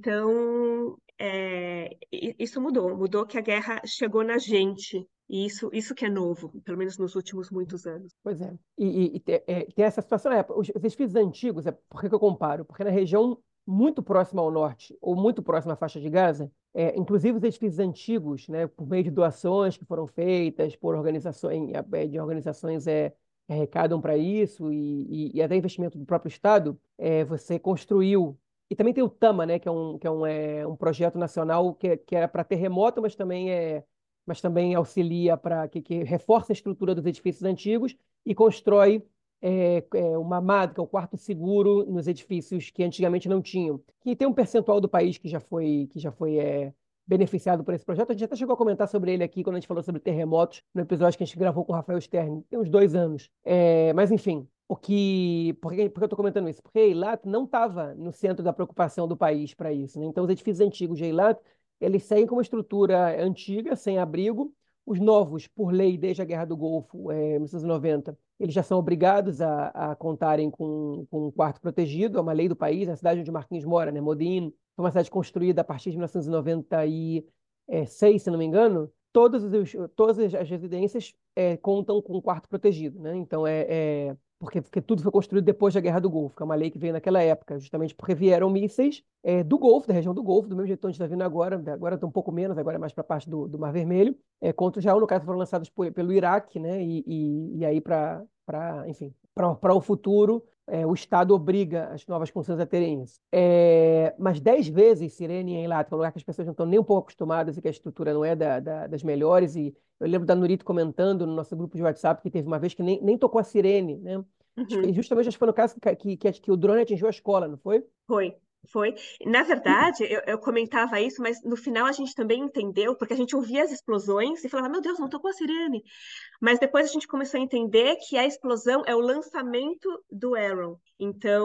Então, é, i- isso mudou. Mudou que a guerra chegou na gente. E isso, isso que é novo, pelo menos nos últimos muitos anos. Pois é. E, e- e te- é, tem essa situação, é, os, os edifícios antigos, é, por que que eu comparo? Porque na região muito próxima ao norte, ou muito próxima à faixa de Gaza, é, inclusive os edifícios antigos, né, por meio de doações que foram feitas por organizações, é, de organizações é, que arrecadam para isso, e, e, e até investimento do próprio Estado, é, você construiu. E também tem o Tama, né, que é um, que é um, é, um projeto nacional que, que era para terremoto, mas também é mas também auxilia para que, que reforça a estrutura dos edifícios antigos e constrói é, é, uma MAD, que é o quarto seguro nos edifícios que antigamente não tinham. E tem um percentual do país que já foi, que já foi é, beneficiado por esse projeto. A gente até chegou a comentar sobre ele aqui quando a gente falou sobre terremotos, no episódio que a gente gravou com o Rafael Stern, tem uns dois anos. É, mas, enfim, o que, por que, por que eu estou comentando isso? Porque Eilat não estava no centro da preocupação do país para isso, né? Então, os edifícios antigos de Eilat eles seguem com uma estrutura antiga, sem abrigo. Os novos, por lei, desde a Guerra do Golfo, é, mil novecentos e noventa, eles já são obrigados a, a contarem com, com um quarto protegido, é uma lei do país. A cidade onde Marquinhos mora, né, Modin, foi uma cidade construída a partir de mil novecentos e noventa e seis, se não me engano. Todas, os, todas as residências é, contam com um quarto protegido, né? Então, é, é porque, porque tudo foi construído depois da Guerra do Golfo, que é uma lei que veio naquela época, justamente porque vieram mísseis é, do Golfo, da região do Golfo, do mesmo jeito que a gente está vendo agora, agora está um pouco menos, agora é mais para a parte do, do Mar Vermelho, é, contra o Israel, no caso, foram lançados por, pelo Iraque, né? E, e, e aí, para, enfim, para o futuro, é, o Estado obriga as novas construções a terem isso. É, mas dez vezes Sirene em Eilat, que é um lugar que as pessoas não estão nem um pouco acostumadas e que a estrutura não é da, da, das melhores, e eu lembro da Nurito comentando no nosso grupo de WhatsApp que teve uma vez que nem, nem tocou a sirene, né? Acho que Uhum. justamente acho que foi no caso que, que, que, que o drone atingiu a escola, não foi? Foi, foi. Na verdade, eu, eu comentava isso, mas no final a gente também entendeu, porque a gente ouvia as explosões e falava, meu Deus, não tocou a sirene. Mas depois a gente começou a entender que a explosão é o lançamento do Arrow. Então,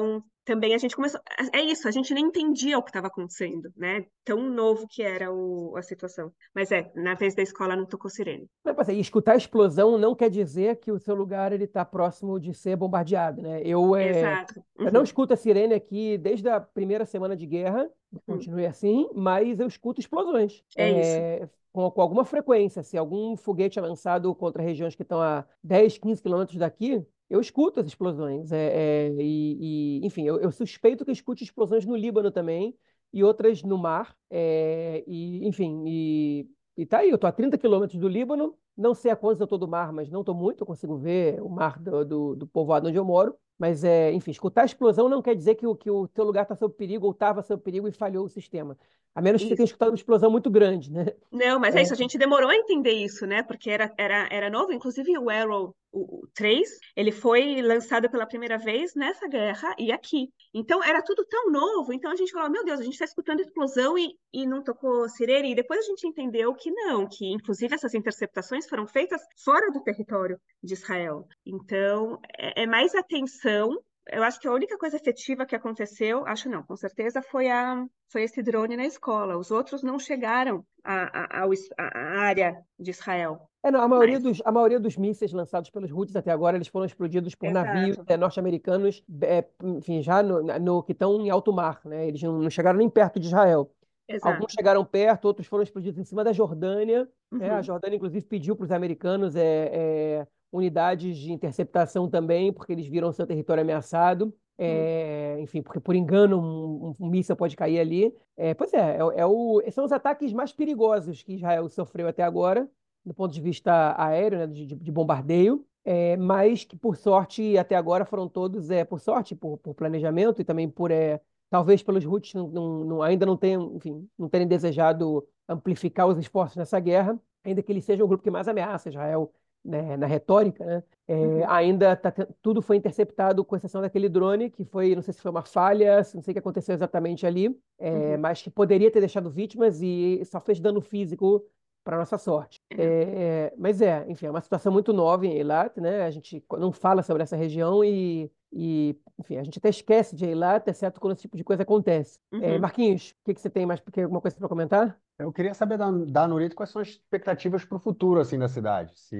também a gente começou. É isso, a gente nem entendia o que estava acontecendo, né? Tão novo que era o, a situação. Mas é, na vez da escola não tocou sirene. Mas, assim, e escutar explosão não quer dizer que o seu lugar ele está próximo de ser bombardeado, né? Eu, é, Exato. eu não Uhum. escuto a sirene aqui desde a primeira semana de guerra, Uhum. continue assim, mas eu escuto explosões. É isso. É, com, com alguma frequência. Se algum foguete é lançado contra regiões que estão a dez, quinze quilômetros daqui, eu escuto as explosões. É, é, e, e, enfim, eu, eu suspeito que eu escute explosões no Líbano também e outras no mar. É, e, enfim, e, e tá aí, eu tô a trinta quilômetros do Líbano, não sei a quantos eu tô do mar, mas não tô muito, eu consigo ver o mar do, do, do povoado onde eu moro. Mas, é, enfim, escutar a explosão não quer dizer que o, que o teu lugar está sob perigo ou estava sob perigo e falhou o sistema. A menos que você tenha Isso. escutado uma explosão muito grande, né? Não, mas é É, isso, a gente demorou a entender isso, né? Porque era, era, era novo, inclusive o Arrow, o, o três, ele foi lançado pela primeira vez nessa guerra e aqui. Então era tudo tão novo, então a gente falou, meu Deus, a gente está escutando explosão e, e não tocou sirene, e depois a gente entendeu que não, que inclusive essas interceptações foram feitas fora do território de Israel. Então é, é mais atenção. Eu acho que a única coisa efetiva que aconteceu, acho não, com certeza, foi, a, foi esse drone na escola. Os outros não chegaram à, à, ao es- à- à área de Israel. É, não, a maioria Mas, dos, a maioria dos mísseis lançados pelos Houthis até agora, eles foram explodidos por navios exato, é, norte-americanos, é, enfim, já no, no- que estão em alto mar, né? Eles não, não chegaram nem perto de Israel. Alguns exato. chegaram perto, outros foram explodidos em cima da Jordânia. Né? A Uhum, Jordânia, inclusive, pediu para os americanos é, é, unidades de interceptação também, porque eles viram seu território ameaçado. uhum, É, enfim, porque por engano um, um, um míssil pode cair ali. É, pois é, é, é o, são os ataques mais perigosos que Israel sofreu até agora, do ponto de vista aéreo, né, de, de- de bombardeio. É, mas que, por sorte, até agora foram todos, é, por sorte, por, por planejamento e também por é, talvez pelos Houthis não, não- não- ainda não tenham, enfim, não terem desejado amplificar os esforços nessa guerra, ainda que eles sejam o grupo que mais ameaça Israel, né, na retórica, né? É, uhum, ainda tá te- tudo foi interceptado, com exceção daquele drone, que foi, não sei se foi uma falha, não sei o que aconteceu exatamente ali, é, uhum. mas que poderia ter deixado vítimas e só fez dano físico para nossa sorte. É. É, é, mas é, enfim, é uma situação muito nova em Eilat, né? A gente não fala sobre essa região e, e, enfim, a gente até esquece de Eilat, exceto quando esse tipo de coisa acontece. É, Uhum. Marquinhos, o que que você tem mais? Quer alguma coisa para comentar? Eu queria saber da, da Nurito quais são as expectativas para o futuro assim da cidade. Se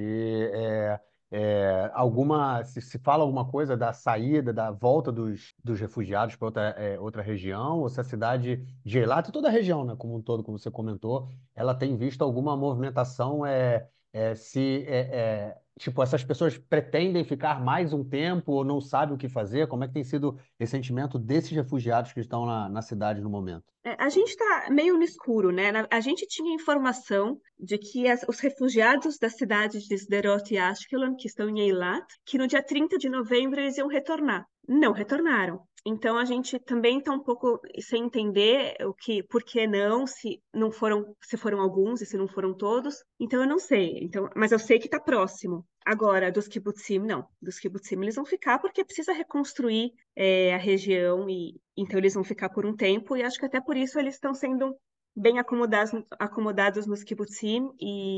é, é, alguma, se, se fala alguma coisa da saída, da volta dos, dos refugiados para outra, é, outra região, ou se a cidade de Eilat e toda a região, né, como um todo, como você comentou, ela tem visto alguma movimentação, é, é, se é, é, tipo essas pessoas pretendem ficar mais um tempo ou não sabem o que fazer? Como é que tem sido esse sentimento desses refugiados que estão na, na cidade no momento? É, a gente está meio no escuro, né? Na- A gente tinha informação de que as- os refugiados da cidade de Sderot e Ashkelon, que estão em Eilat, que no dia trinta de novembro eles iam retornar. Não retornaram. Então a gente também está um pouco sem entender o que, por que não, se não foram, se foram alguns e se não foram todos. Então eu não sei. Então, mas eu sei que está próximo. Agora, dos kibbutzim, não. Dos kibbutzim eles vão ficar porque precisa reconstruir é, a região e então eles vão ficar por um tempo e acho que até por isso eles estão sendo bem acomodados, acomodados nos kibbutzim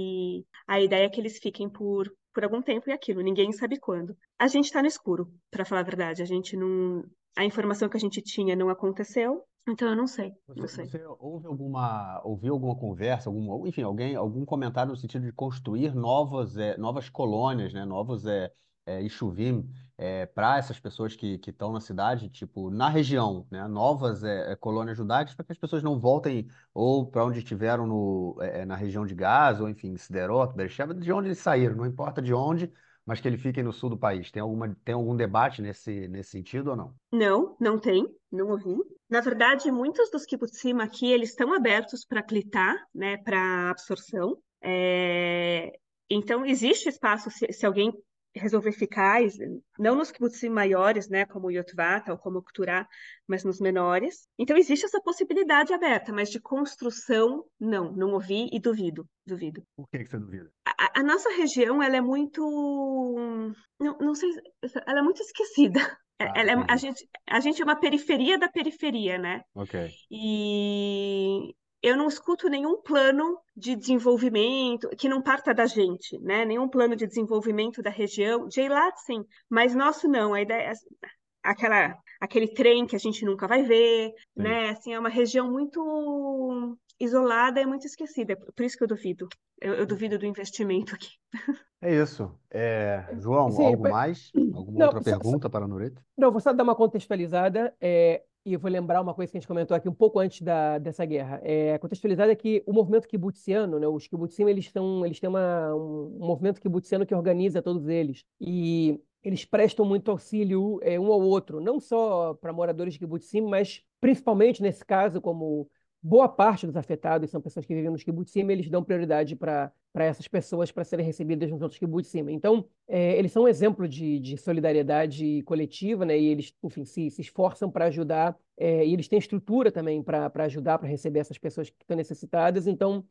e a ideia é que eles fiquem por, por algum tempo e aquilo, ninguém sabe quando. A gente está no escuro, para falar a verdade, a gente não, a informação que a gente tinha não aconteceu, então eu não sei, não Você, sei. você ouve alguma, ouviu alguma conversa, algum, enfim, alguém, algum comentário no sentido de construir novas, eh, novas colônias, né, novos é, é, Ixuvim, para essas pessoas que que estão na cidade, tipo, na região, né, novas eh, eh, colônias judaicas para que as pessoas não voltem ou para onde estiveram no, eh, eh, na região de Gaza, ou enfim, Sderot, Beersheba, de onde eles saíram, não importa de onde, mas que eles fiquem no sul do país. Tem alguma, tem algum debate nesse, nesse sentido ou não? Não, não tem, não ouvi. Na verdade, muitos dos kibbutzim aqui, eles estão abertos para clitar, né, para absorção. É, Então, existe espaço se, se alguém resolver ficar, is- não nos kibbutzim maiores, né, como Yotvata ou como Kturá, mas nos menores. Então, existe essa possibilidade aberta, mas de construção, não, não ouvi e duvido, duvido. Por que que você duvida? A, a nossa região, ela é muito, não, não sei, ela é muito esquecida. Ah, Ela é- a entendi. gente, a gente é uma periferia da periferia, né? Ok. E eu não escuto nenhum plano de desenvolvimento que não parta da gente, né? Nenhum plano de desenvolvimento da região. De Eilat, sim, mas nosso não. A ideia, aquela, aquele trem que a gente nunca vai ver, Sim. né? Assim, é uma região muito isolada e muito esquecida. Por isso que eu duvido. Eu, eu duvido do investimento aqui. É isso. É, João, Sim, algo pa- mais? Alguma não, outra só, só- pergunta para a Norita? não, vou só dar uma contextualizada, é, e eu vou lembrar uma coisa que a gente comentou aqui um pouco antes da, dessa guerra. É, contextualizada é que o movimento kibbutsiano, né, os kibbutzim, eles, estão, eles têm uma, um, um movimento kibbutsiano que organiza todos eles. E eles prestam muito auxílio é, um ao outro, não só para moradores de kibbutzim, mas principalmente nesse caso, como boa parte dos afetados são pessoas que vivem nos kibbutzim, eles dão prioridade para para essas pessoas para serem recebidas nos outros kibbutzim. Então, é, eles são um exemplo de, de solidariedade coletiva, né? E eles, enfim, se, se esforçam para ajudar, é, e eles têm estrutura também para para ajudar, para receber essas pessoas que estão necessitadas. Então,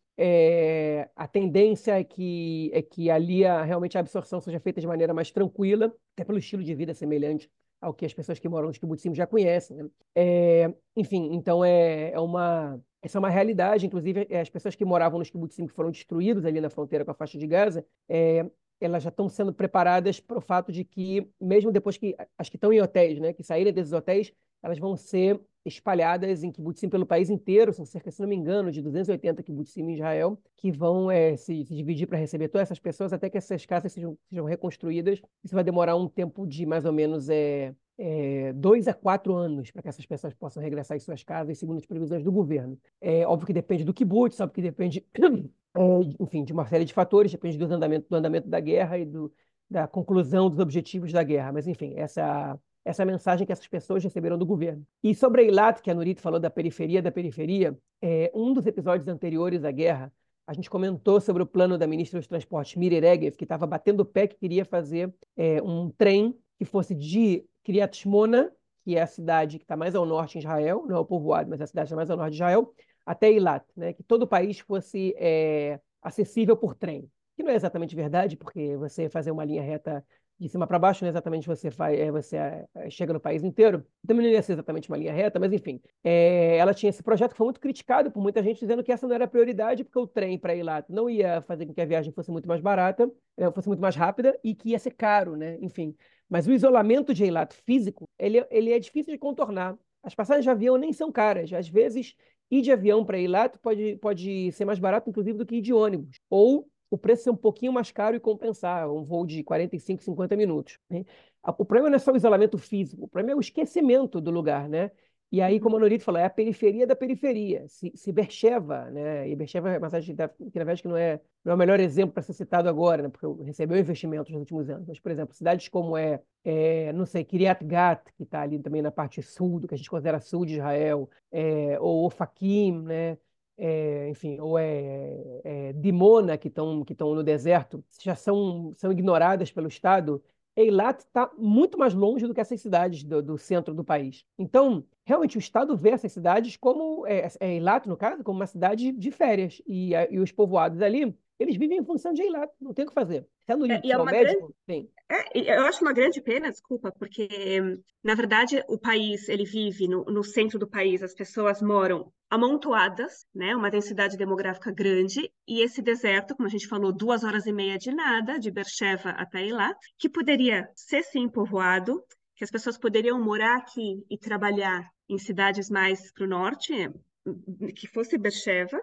é, a tendência é que, é que ali a, realmente a absorção seja feita de maneira mais tranquila, até pelo estilo de vida semelhante ao que as pessoas que moram nos kibbutzim já conhecem, né? É, enfim, então é, é uma essa é uma realidade, inclusive eh, as pessoas que moravam nos kibbutzim que foram destruídos ali na fronteira com a faixa de Gaza, é, elas já estão sendo preparadas para o fato de que, mesmo depois que as que estão em hotéis, né, que saírem desses hotéis, elas vão ser espalhadas em kibbutzim pelo país inteiro, são cerca, se não me engano, de duzentos e oitenta kibbutzim em Israel, que vão é, se, se dividir para receber todas essas pessoas até que essas casas sejam, sejam reconstruídas. Isso vai demorar um tempo de mais ou menos é, é, dois a quatro anos para que essas pessoas possam regressar às suas casas, segundo as previsões do governo. É óbvio que depende do kibutz, óbvio que depende, é, enfim, de uma série de fatores, depende do andamento, do andamento da guerra e do, da conclusão dos objetivos da guerra. Mas, enfim, essa, essa é a mensagem que essas pessoas receberam do governo. E sobre a Eilat, que a Nurit falou da periferia da periferia, é, um dos episódios anteriores à guerra, a gente comentou sobre o plano da ministra dos Transportes, Miri Regev, que estava batendo o pé que queria fazer é, um trem que fosse de Kiryat Shmona, que é a cidade que está mais ao norte em Israel, não é o povoado, mas é a cidade que está mais ao norte de Israel, até Eilat, né? Que todo o país fosse é, acessível por trem. Que não é exatamente verdade, porque você fazer uma linha reta de cima para baixo, não é exatamente você faz, é, você é, chega no país inteiro. Também não ia ser exatamente uma linha reta, mas enfim. É, ela tinha esse projeto que foi muito criticado por muita gente, dizendo que essa não era a prioridade, porque o trem para Eilat não ia fazer com que a viagem fosse muito mais barata, é, fosse muito mais rápida e que ia ser caro, né? Enfim. Mas o isolamento de Eilat físico, ele, ele é difícil de contornar. As passagens de avião nem são caras. Às vezes, ir de avião para Eilat pode, pode ser mais barato, inclusive, do que ir de ônibus. Ou o preço ser um pouquinho mais caro e compensar um voo de quarenta e cinco, cinquenta minutos, né? O problema não é só o isolamento físico, o problema é o esquecimento do lugar, né? E aí, como a Uhum. Norito falou, é a periferia da periferia. Se, se Beersheba, né? E Beersheba é uma cidade que, na verdade, que não é, não é o melhor exemplo para ser citado agora, né? Porque recebeu investimentos nos últimos anos. Mas, por exemplo, cidades como é, é não sei, Kiryat Gat, que está ali também na parte sul, do que a gente considera sul de Israel, é, ou Ofakim, né? É, enfim, ou é, é Dimona, que estão que estão no deserto, já são, são ignoradas pelo Estado. Eilat está muito mais longe do que essas cidades do, do centro do país. Então, realmente, o Estado vê essas cidades como, é, é Eilat, no caso, como uma cidade de férias. E, a, e os povoados ali, eles vivem em função de Eilat, não tem o que fazer. Se é no É, Lito, e se é é o uma grande médico, tem. É, e eu acho uma grande pena, desculpa, porque, na verdade, o país, ele vive no, no centro do país, as pessoas moram amontoadas, né, uma densidade demográfica grande, e esse deserto, como a gente falou, duas horas e meia de nada, de Beersheba até Eilat, que poderia ser, sim, povoado, que as pessoas poderiam morar aqui e trabalhar em cidades mais para o norte, que fosse Beersheba,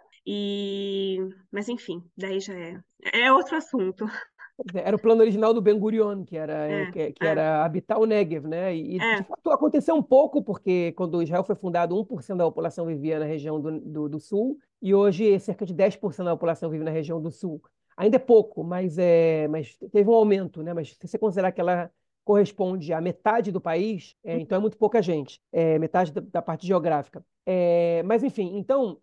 e... mas, enfim, daí já é, é outro assunto. Era o plano original do Ben Gurion, que era, é, É, que, que é, era habitar o Negev, né? E, de é. fato, aconteceu um pouco, porque quando Israel foi fundado, um por cento da população vivia na região do, do, do sul, e hoje cerca de dez por cento da população vive na região do sul. Ainda é pouco, mas, é, mas teve um aumento, né? Mas se você considerar que ela corresponde à metade do país, é, então é muito pouca gente, é, metade da, da parte geográfica. É, mas, enfim, então,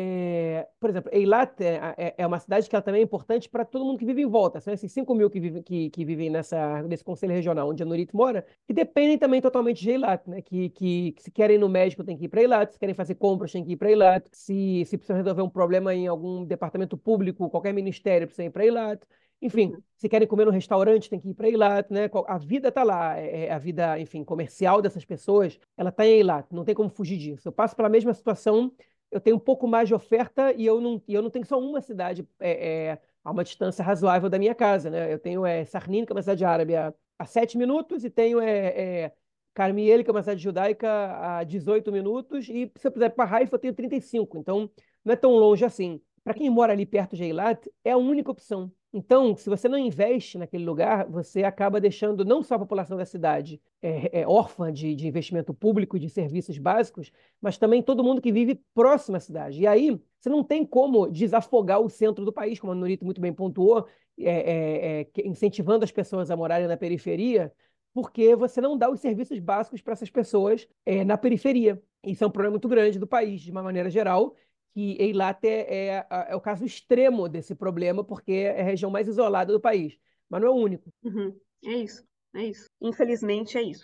é, por exemplo, Eilat é, é- é uma cidade que ela também é importante para todo mundo que vive em volta. São esses cinco mil que, vive, que, que vivem nessa, nesse conselho regional onde a Nurit mora, que dependem também totalmente de Eilat, né? Que, que, que se querem ir no médico tem que ir para Eilat, se querem fazer compras tem que ir para Eilat, se, se precisam resolver um problema em algum departamento público, qualquer ministério precisa ir para Eilat. Enfim, Uhum. se querem comer no restaurante tem que ir para Eilat, né? Qual- A vida está lá, é, é a vida, enfim, comercial dessas pessoas, ela está em Eilat, não tem como fugir disso. Eu passo pela mesma situação, eu tenho um pouco mais de oferta e eu não, e eu não tenho só uma cidade é, é, a uma distância razoável da minha casa, né? Eu tenho é, Sarnin, que é uma cidade árabe, a, a sete minutos, e tenho é, é, Carmiel, que é uma cidade judaica, a dezoito minutos, e se eu quiser ir para Haifa, eu tenho trinta e cinco. Então, não é tão longe assim. Para quem mora ali perto de Eilat, é a única opção. Então, se você não investe naquele lugar, você acaba deixando não só a população da cidade é, é, órfã de, de investimento público e de serviços básicos, mas também todo mundo que vive próximo à cidade. E aí, você não tem como desafogar o centro do país, como a Norito muito bem pontuou, é, é, é, incentivando as pessoas a morarem na periferia, porque você não dá os serviços básicos para essas pessoas é, na periferia. Isso é um problema muito grande do país, de uma maneira geral, que Eilat é, é, é o caso extremo desse problema, porque é a região mais isolada do país, mas não é o único. Uhum. É isso, é isso. Infelizmente é isso.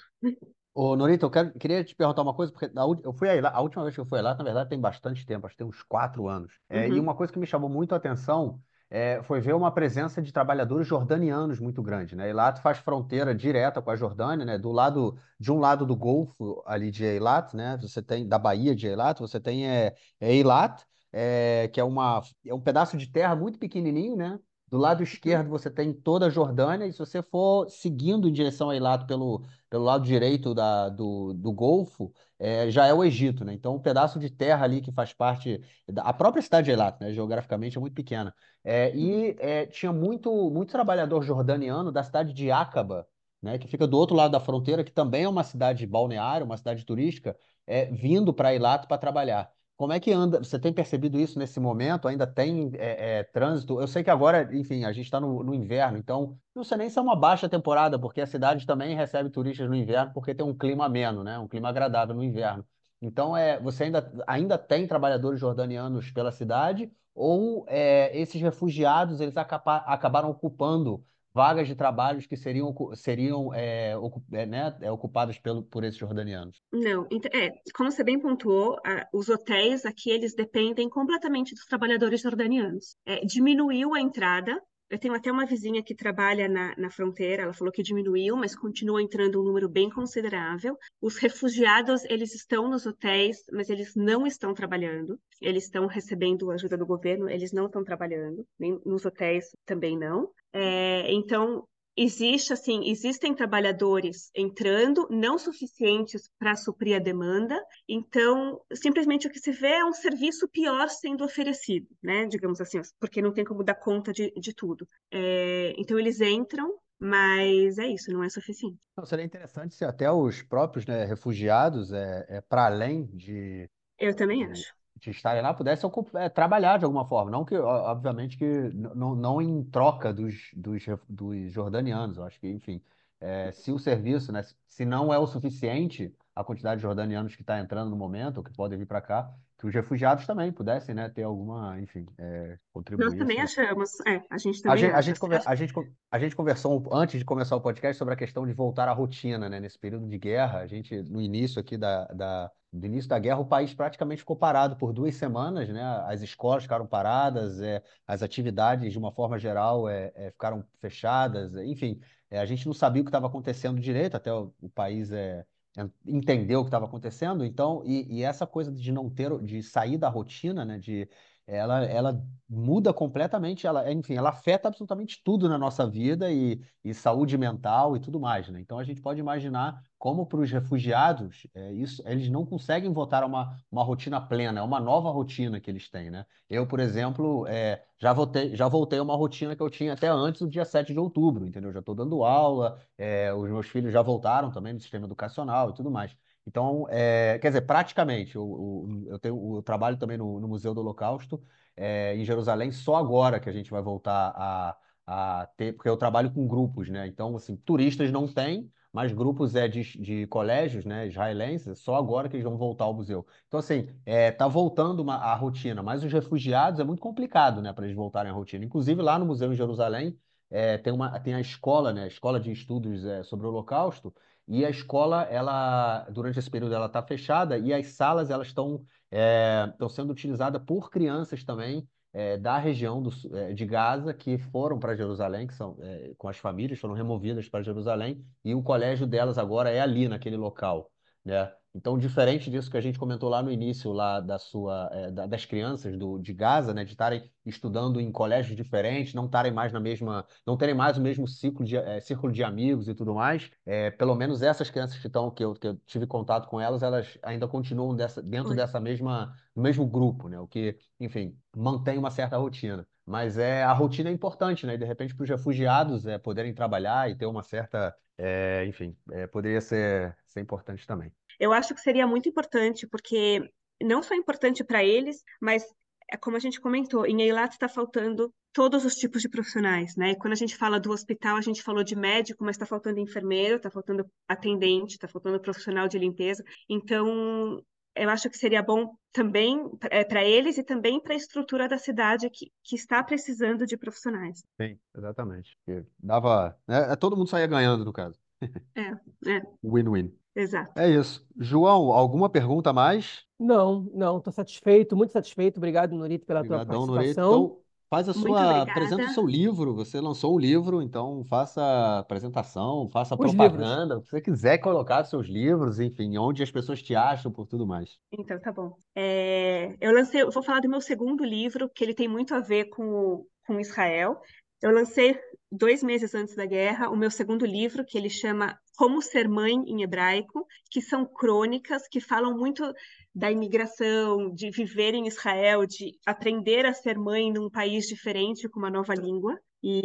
Ô, Norita, eu quero- queria te perguntar uma coisa, porque a, ú- eu fui aí lá, a última vez que eu fui lá, na verdade, tem bastante tempo, acho que tem uns quatro anos. É, e Uhum. uma coisa que me chamou muito a atenção é, foi ver uma presença de trabalhadores jordanianos muito grande, né? Eilat faz fronteira direta com a Jordânia, né? Do lado, de um lado do Golfo ali de Eilat, né? Você tem da Baía de Eilat, você tem é, é Eilat, é, que é uma é um pedaço de terra muito pequenininho, né? Do lado Uhum. esquerdo você tem toda a Jordânia, e se você for seguindo em direção a Eilat pelo pelo lado direito da, do, do Golfo, é, já é o Egito, né? Então, um pedaço de terra ali que faz parte da a própria cidade de Eilat, né? Geograficamente é muito pequena. É, e é, tinha muito, muito trabalhador jordaniano da cidade de Aqaba, né? Que fica do outro lado da fronteira, que também é uma cidade balneária, uma cidade turística, é, vindo para Eilat para trabalhar. Como é que anda? Você tem percebido isso nesse momento? Ainda tem é, é, trânsito? Eu sei que agora, enfim, a gente está no, no inverno, então não sei nem se é uma baixa temporada, porque a cidade também recebe turistas no inverno, porque tem um clima ameno, né? Um clima agradável no inverno. Então, é, você ainda, ainda tem trabalhadores jordanianos pela cidade, ou é, esses refugiados eles acaba, acabaram ocupando vagas de trabalhos que seriam, ocu- seriam é, ocu- é, né, é, ocupadas pelo, por esses jordanianos? Não, ent- é, como você bem pontuou, a- os hotéis aqui eles dependem completamente dos trabalhadores jordanianos. É, diminuiu a entrada. Eu tenho até uma vizinha que trabalha na, na fronteira, ela falou que diminuiu, mas continua entrando um número bem considerável. Os refugiados, eles estão nos hotéis, mas eles não estão trabalhando. Eles estão recebendo ajuda do governo, eles não estão trabalhando, nem nos hotéis também não. É, então, existe assim, existem trabalhadores entrando, não suficientes para suprir a demanda, então simplesmente o que se vê é um serviço pior sendo oferecido, né? Digamos assim, porque não tem como dar conta de, de tudo. É, então eles entram, mas é isso, não é suficiente. Não, seria interessante se até os próprios, né, refugiados, é, é, para além de, Eu também de, acho. de estarem lá, pudessem ocup- é, trabalhar de alguma forma. Não que, ó, obviamente, que n- não, não em troca dos, dos, ref- dos jordanianos. Eu acho que, enfim, é, se o serviço, né, se não é o suficiente a quantidade de jordanianos que está entrando no momento, ou que podem vir para cá, que os refugiados também pudessem, né, ter alguma, enfim, é, Nós também contribuíssem. achamos, é, a gente A também gente, a acha. gente, conver- a gente, con- a gente conversou um- antes de começar o podcast sobre a questão de voltar à rotina, né? Nesse período de guerra, a gente, no início aqui da, da, do início da guerra, o país praticamente ficou parado por duas semanas, né? As escolas ficaram paradas, é, as atividades, de uma forma geral, é, é, ficaram fechadas, é, enfim, é, a gente não sabia o que estava acontecendo direito, até o, o país é, é, entendeu o que estava acontecendo, então, e, e essa coisa de não ter, de sair da rotina, né? De ela, ela muda completamente, ela, enfim, ela afeta absolutamente tudo na nossa vida e, e saúde mental e tudo mais, né? Então a gente pode imaginar como para os refugiados, é, isso, eles não conseguem voltar a uma, uma rotina plena, é uma nova rotina que eles têm, né? Eu, por exemplo, é, já voltei, já voltei a uma rotina que eu tinha até antes do dia sete de outubro, entendeu? Já estou dando aula, é, os meus filhos já voltaram também no sistema educacional e tudo mais. Então, é, quer dizer, praticamente, eu, eu, eu tenho, eu trabalho também no, no Museu do Holocausto, é, em Jerusalém, só agora que a gente vai voltar a, a ter, porque eu trabalho com grupos, né? Então, assim, turistas não tem, mas grupos é de, de colégios, né, israelenses, só agora que eles vão voltar ao museu. Então, assim, é, tá voltando uma, a rotina, mas os refugiados é muito complicado, né, para eles voltarem à rotina. Inclusive, lá no museu em Jerusalém, é, tem uma, tem a escola, né, a escola de estudos é, sobre o Holocausto, e a escola, ela, durante esse período, ela está fechada e as salas, elas estão é, estão sendo utilizadas por crianças também é, da região do, su- é, de Gaza que foram para Jerusalém, que são é, com as famílias, foram removidas para Jerusalém e o colégio delas agora é ali naquele local, né? Então, diferente disso que a gente comentou lá no início, lá da sua, é, da- das crianças do, de Gaza, né, de estarem estudando em colégios diferentes, não estarem mais na mesma, não terem mais o mesmo ciclo de, é, círculo de amigos e tudo mais, é, pelo menos essas crianças que estão, que eu, que eu tive contato com elas, elas ainda continuam dessa, dentro Oi. dessa mesma, do mesmo grupo, né, o que, enfim, mantém uma certa rotina. Mas é, a rotina é importante, né? E de repente, para os refugiados é, poderem trabalhar e ter uma certa, é, enfim, é, poderia ser, ser importante também. Eu acho que seria muito importante, porque não só é importante para eles, mas é como a gente comentou, em Eilat está faltando todos os tipos de profissionais, né? E quando a gente fala do hospital, a gente falou de médico, mas está faltando enfermeiro, está faltando atendente, está faltando profissional de limpeza. Então, eu acho que seria bom também para eles e também para a estrutura da cidade que, que está precisando de profissionais. Sim, exatamente. Porque dava, né? Todo mundo saía ganhando, no caso. É, é, Win-win. exato. É isso. João, alguma pergunta a mais? Não, não, estou satisfeito, muito satisfeito. Obrigado, Norito, pela tua Obrigadão, Noreto. participação. Então, faz a Muito sua, apresenta o obrigada. seu livro. Você lançou um livro, então faça a apresentação, faça a Os livros. propaganda, o que você quiser colocar seus livros, enfim, onde as pessoas te acham por tudo mais. Então, tá bom. É, eu lancei, eu vou falar do meu segundo livro, que ele tem muito a ver com, o- com Israel. Eu lancei dois meses antes da guerra o meu segundo livro, que ele chama Como Ser Mãe em Hebraico, que são crônicas que falam muito da imigração, de viver em Israel, de aprender a ser mãe num país diferente com uma nova língua.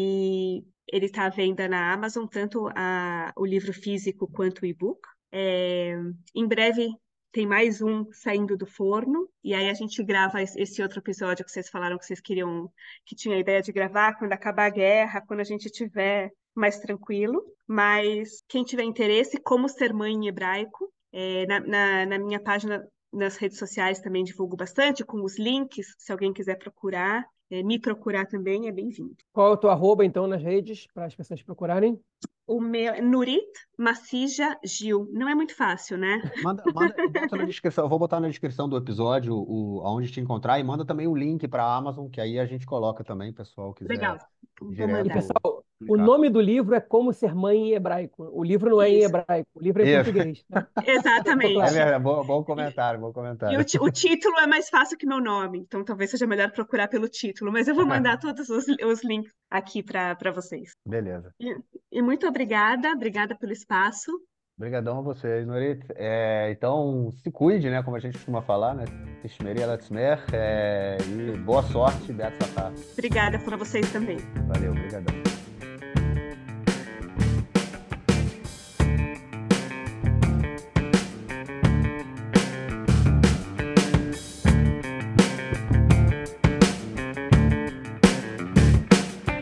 E ele está à venda na Amazon, tanto a, o livro físico quanto o e-book. É, em breve tem mais um saindo do forno, e aí a gente grava esse esse outro episódio que vocês falaram que vocês queriam, que tinha a ideia de gravar quando acabar a guerra, quando a gente tiver mais tranquilo. Mas quem tiver interesse, como ser mãe em hebraico, é, na, na, na minha página, nas redes sociais também divulgo bastante, com os links, se alguém quiser procurar, é, me procurar também é bem-vindo. Qual é o teu arroba, então, nas redes, para as pessoas procurarem? O meu é Nurit Macija Gil. Não é muito fácil, né? Manda, manda, eu boto na descrição, eu vou botar na descrição do episódio o, aonde te encontrar e manda também o link para a Amazon, que aí a gente coloca também, pessoal Legal, quiser vou E, mandar. direto pessoal, o clicar. nome do livro é Como Ser Mãe em Hebraico. O livro não é em Isso, hebraico, o livro é em Isso. português, tá? Ficou É claro. exatamente. verdade, bom, bom E, comentário, bom e o, comentário. ti- o título é mais fácil que meu nome, então talvez seja melhor procurar pelo título, mas eu vou mandar todos os, os links aqui para para vocês. Beleza. E, e muito obrigada, obrigada pelo espaço. Obrigadão a você, Norit. É, então, se cuide, né? Como a gente costuma falar, né? Tishmeri Alatzmer, é, e boa sorte dessa. Obrigada para vocês também. Valeu, obrigadão.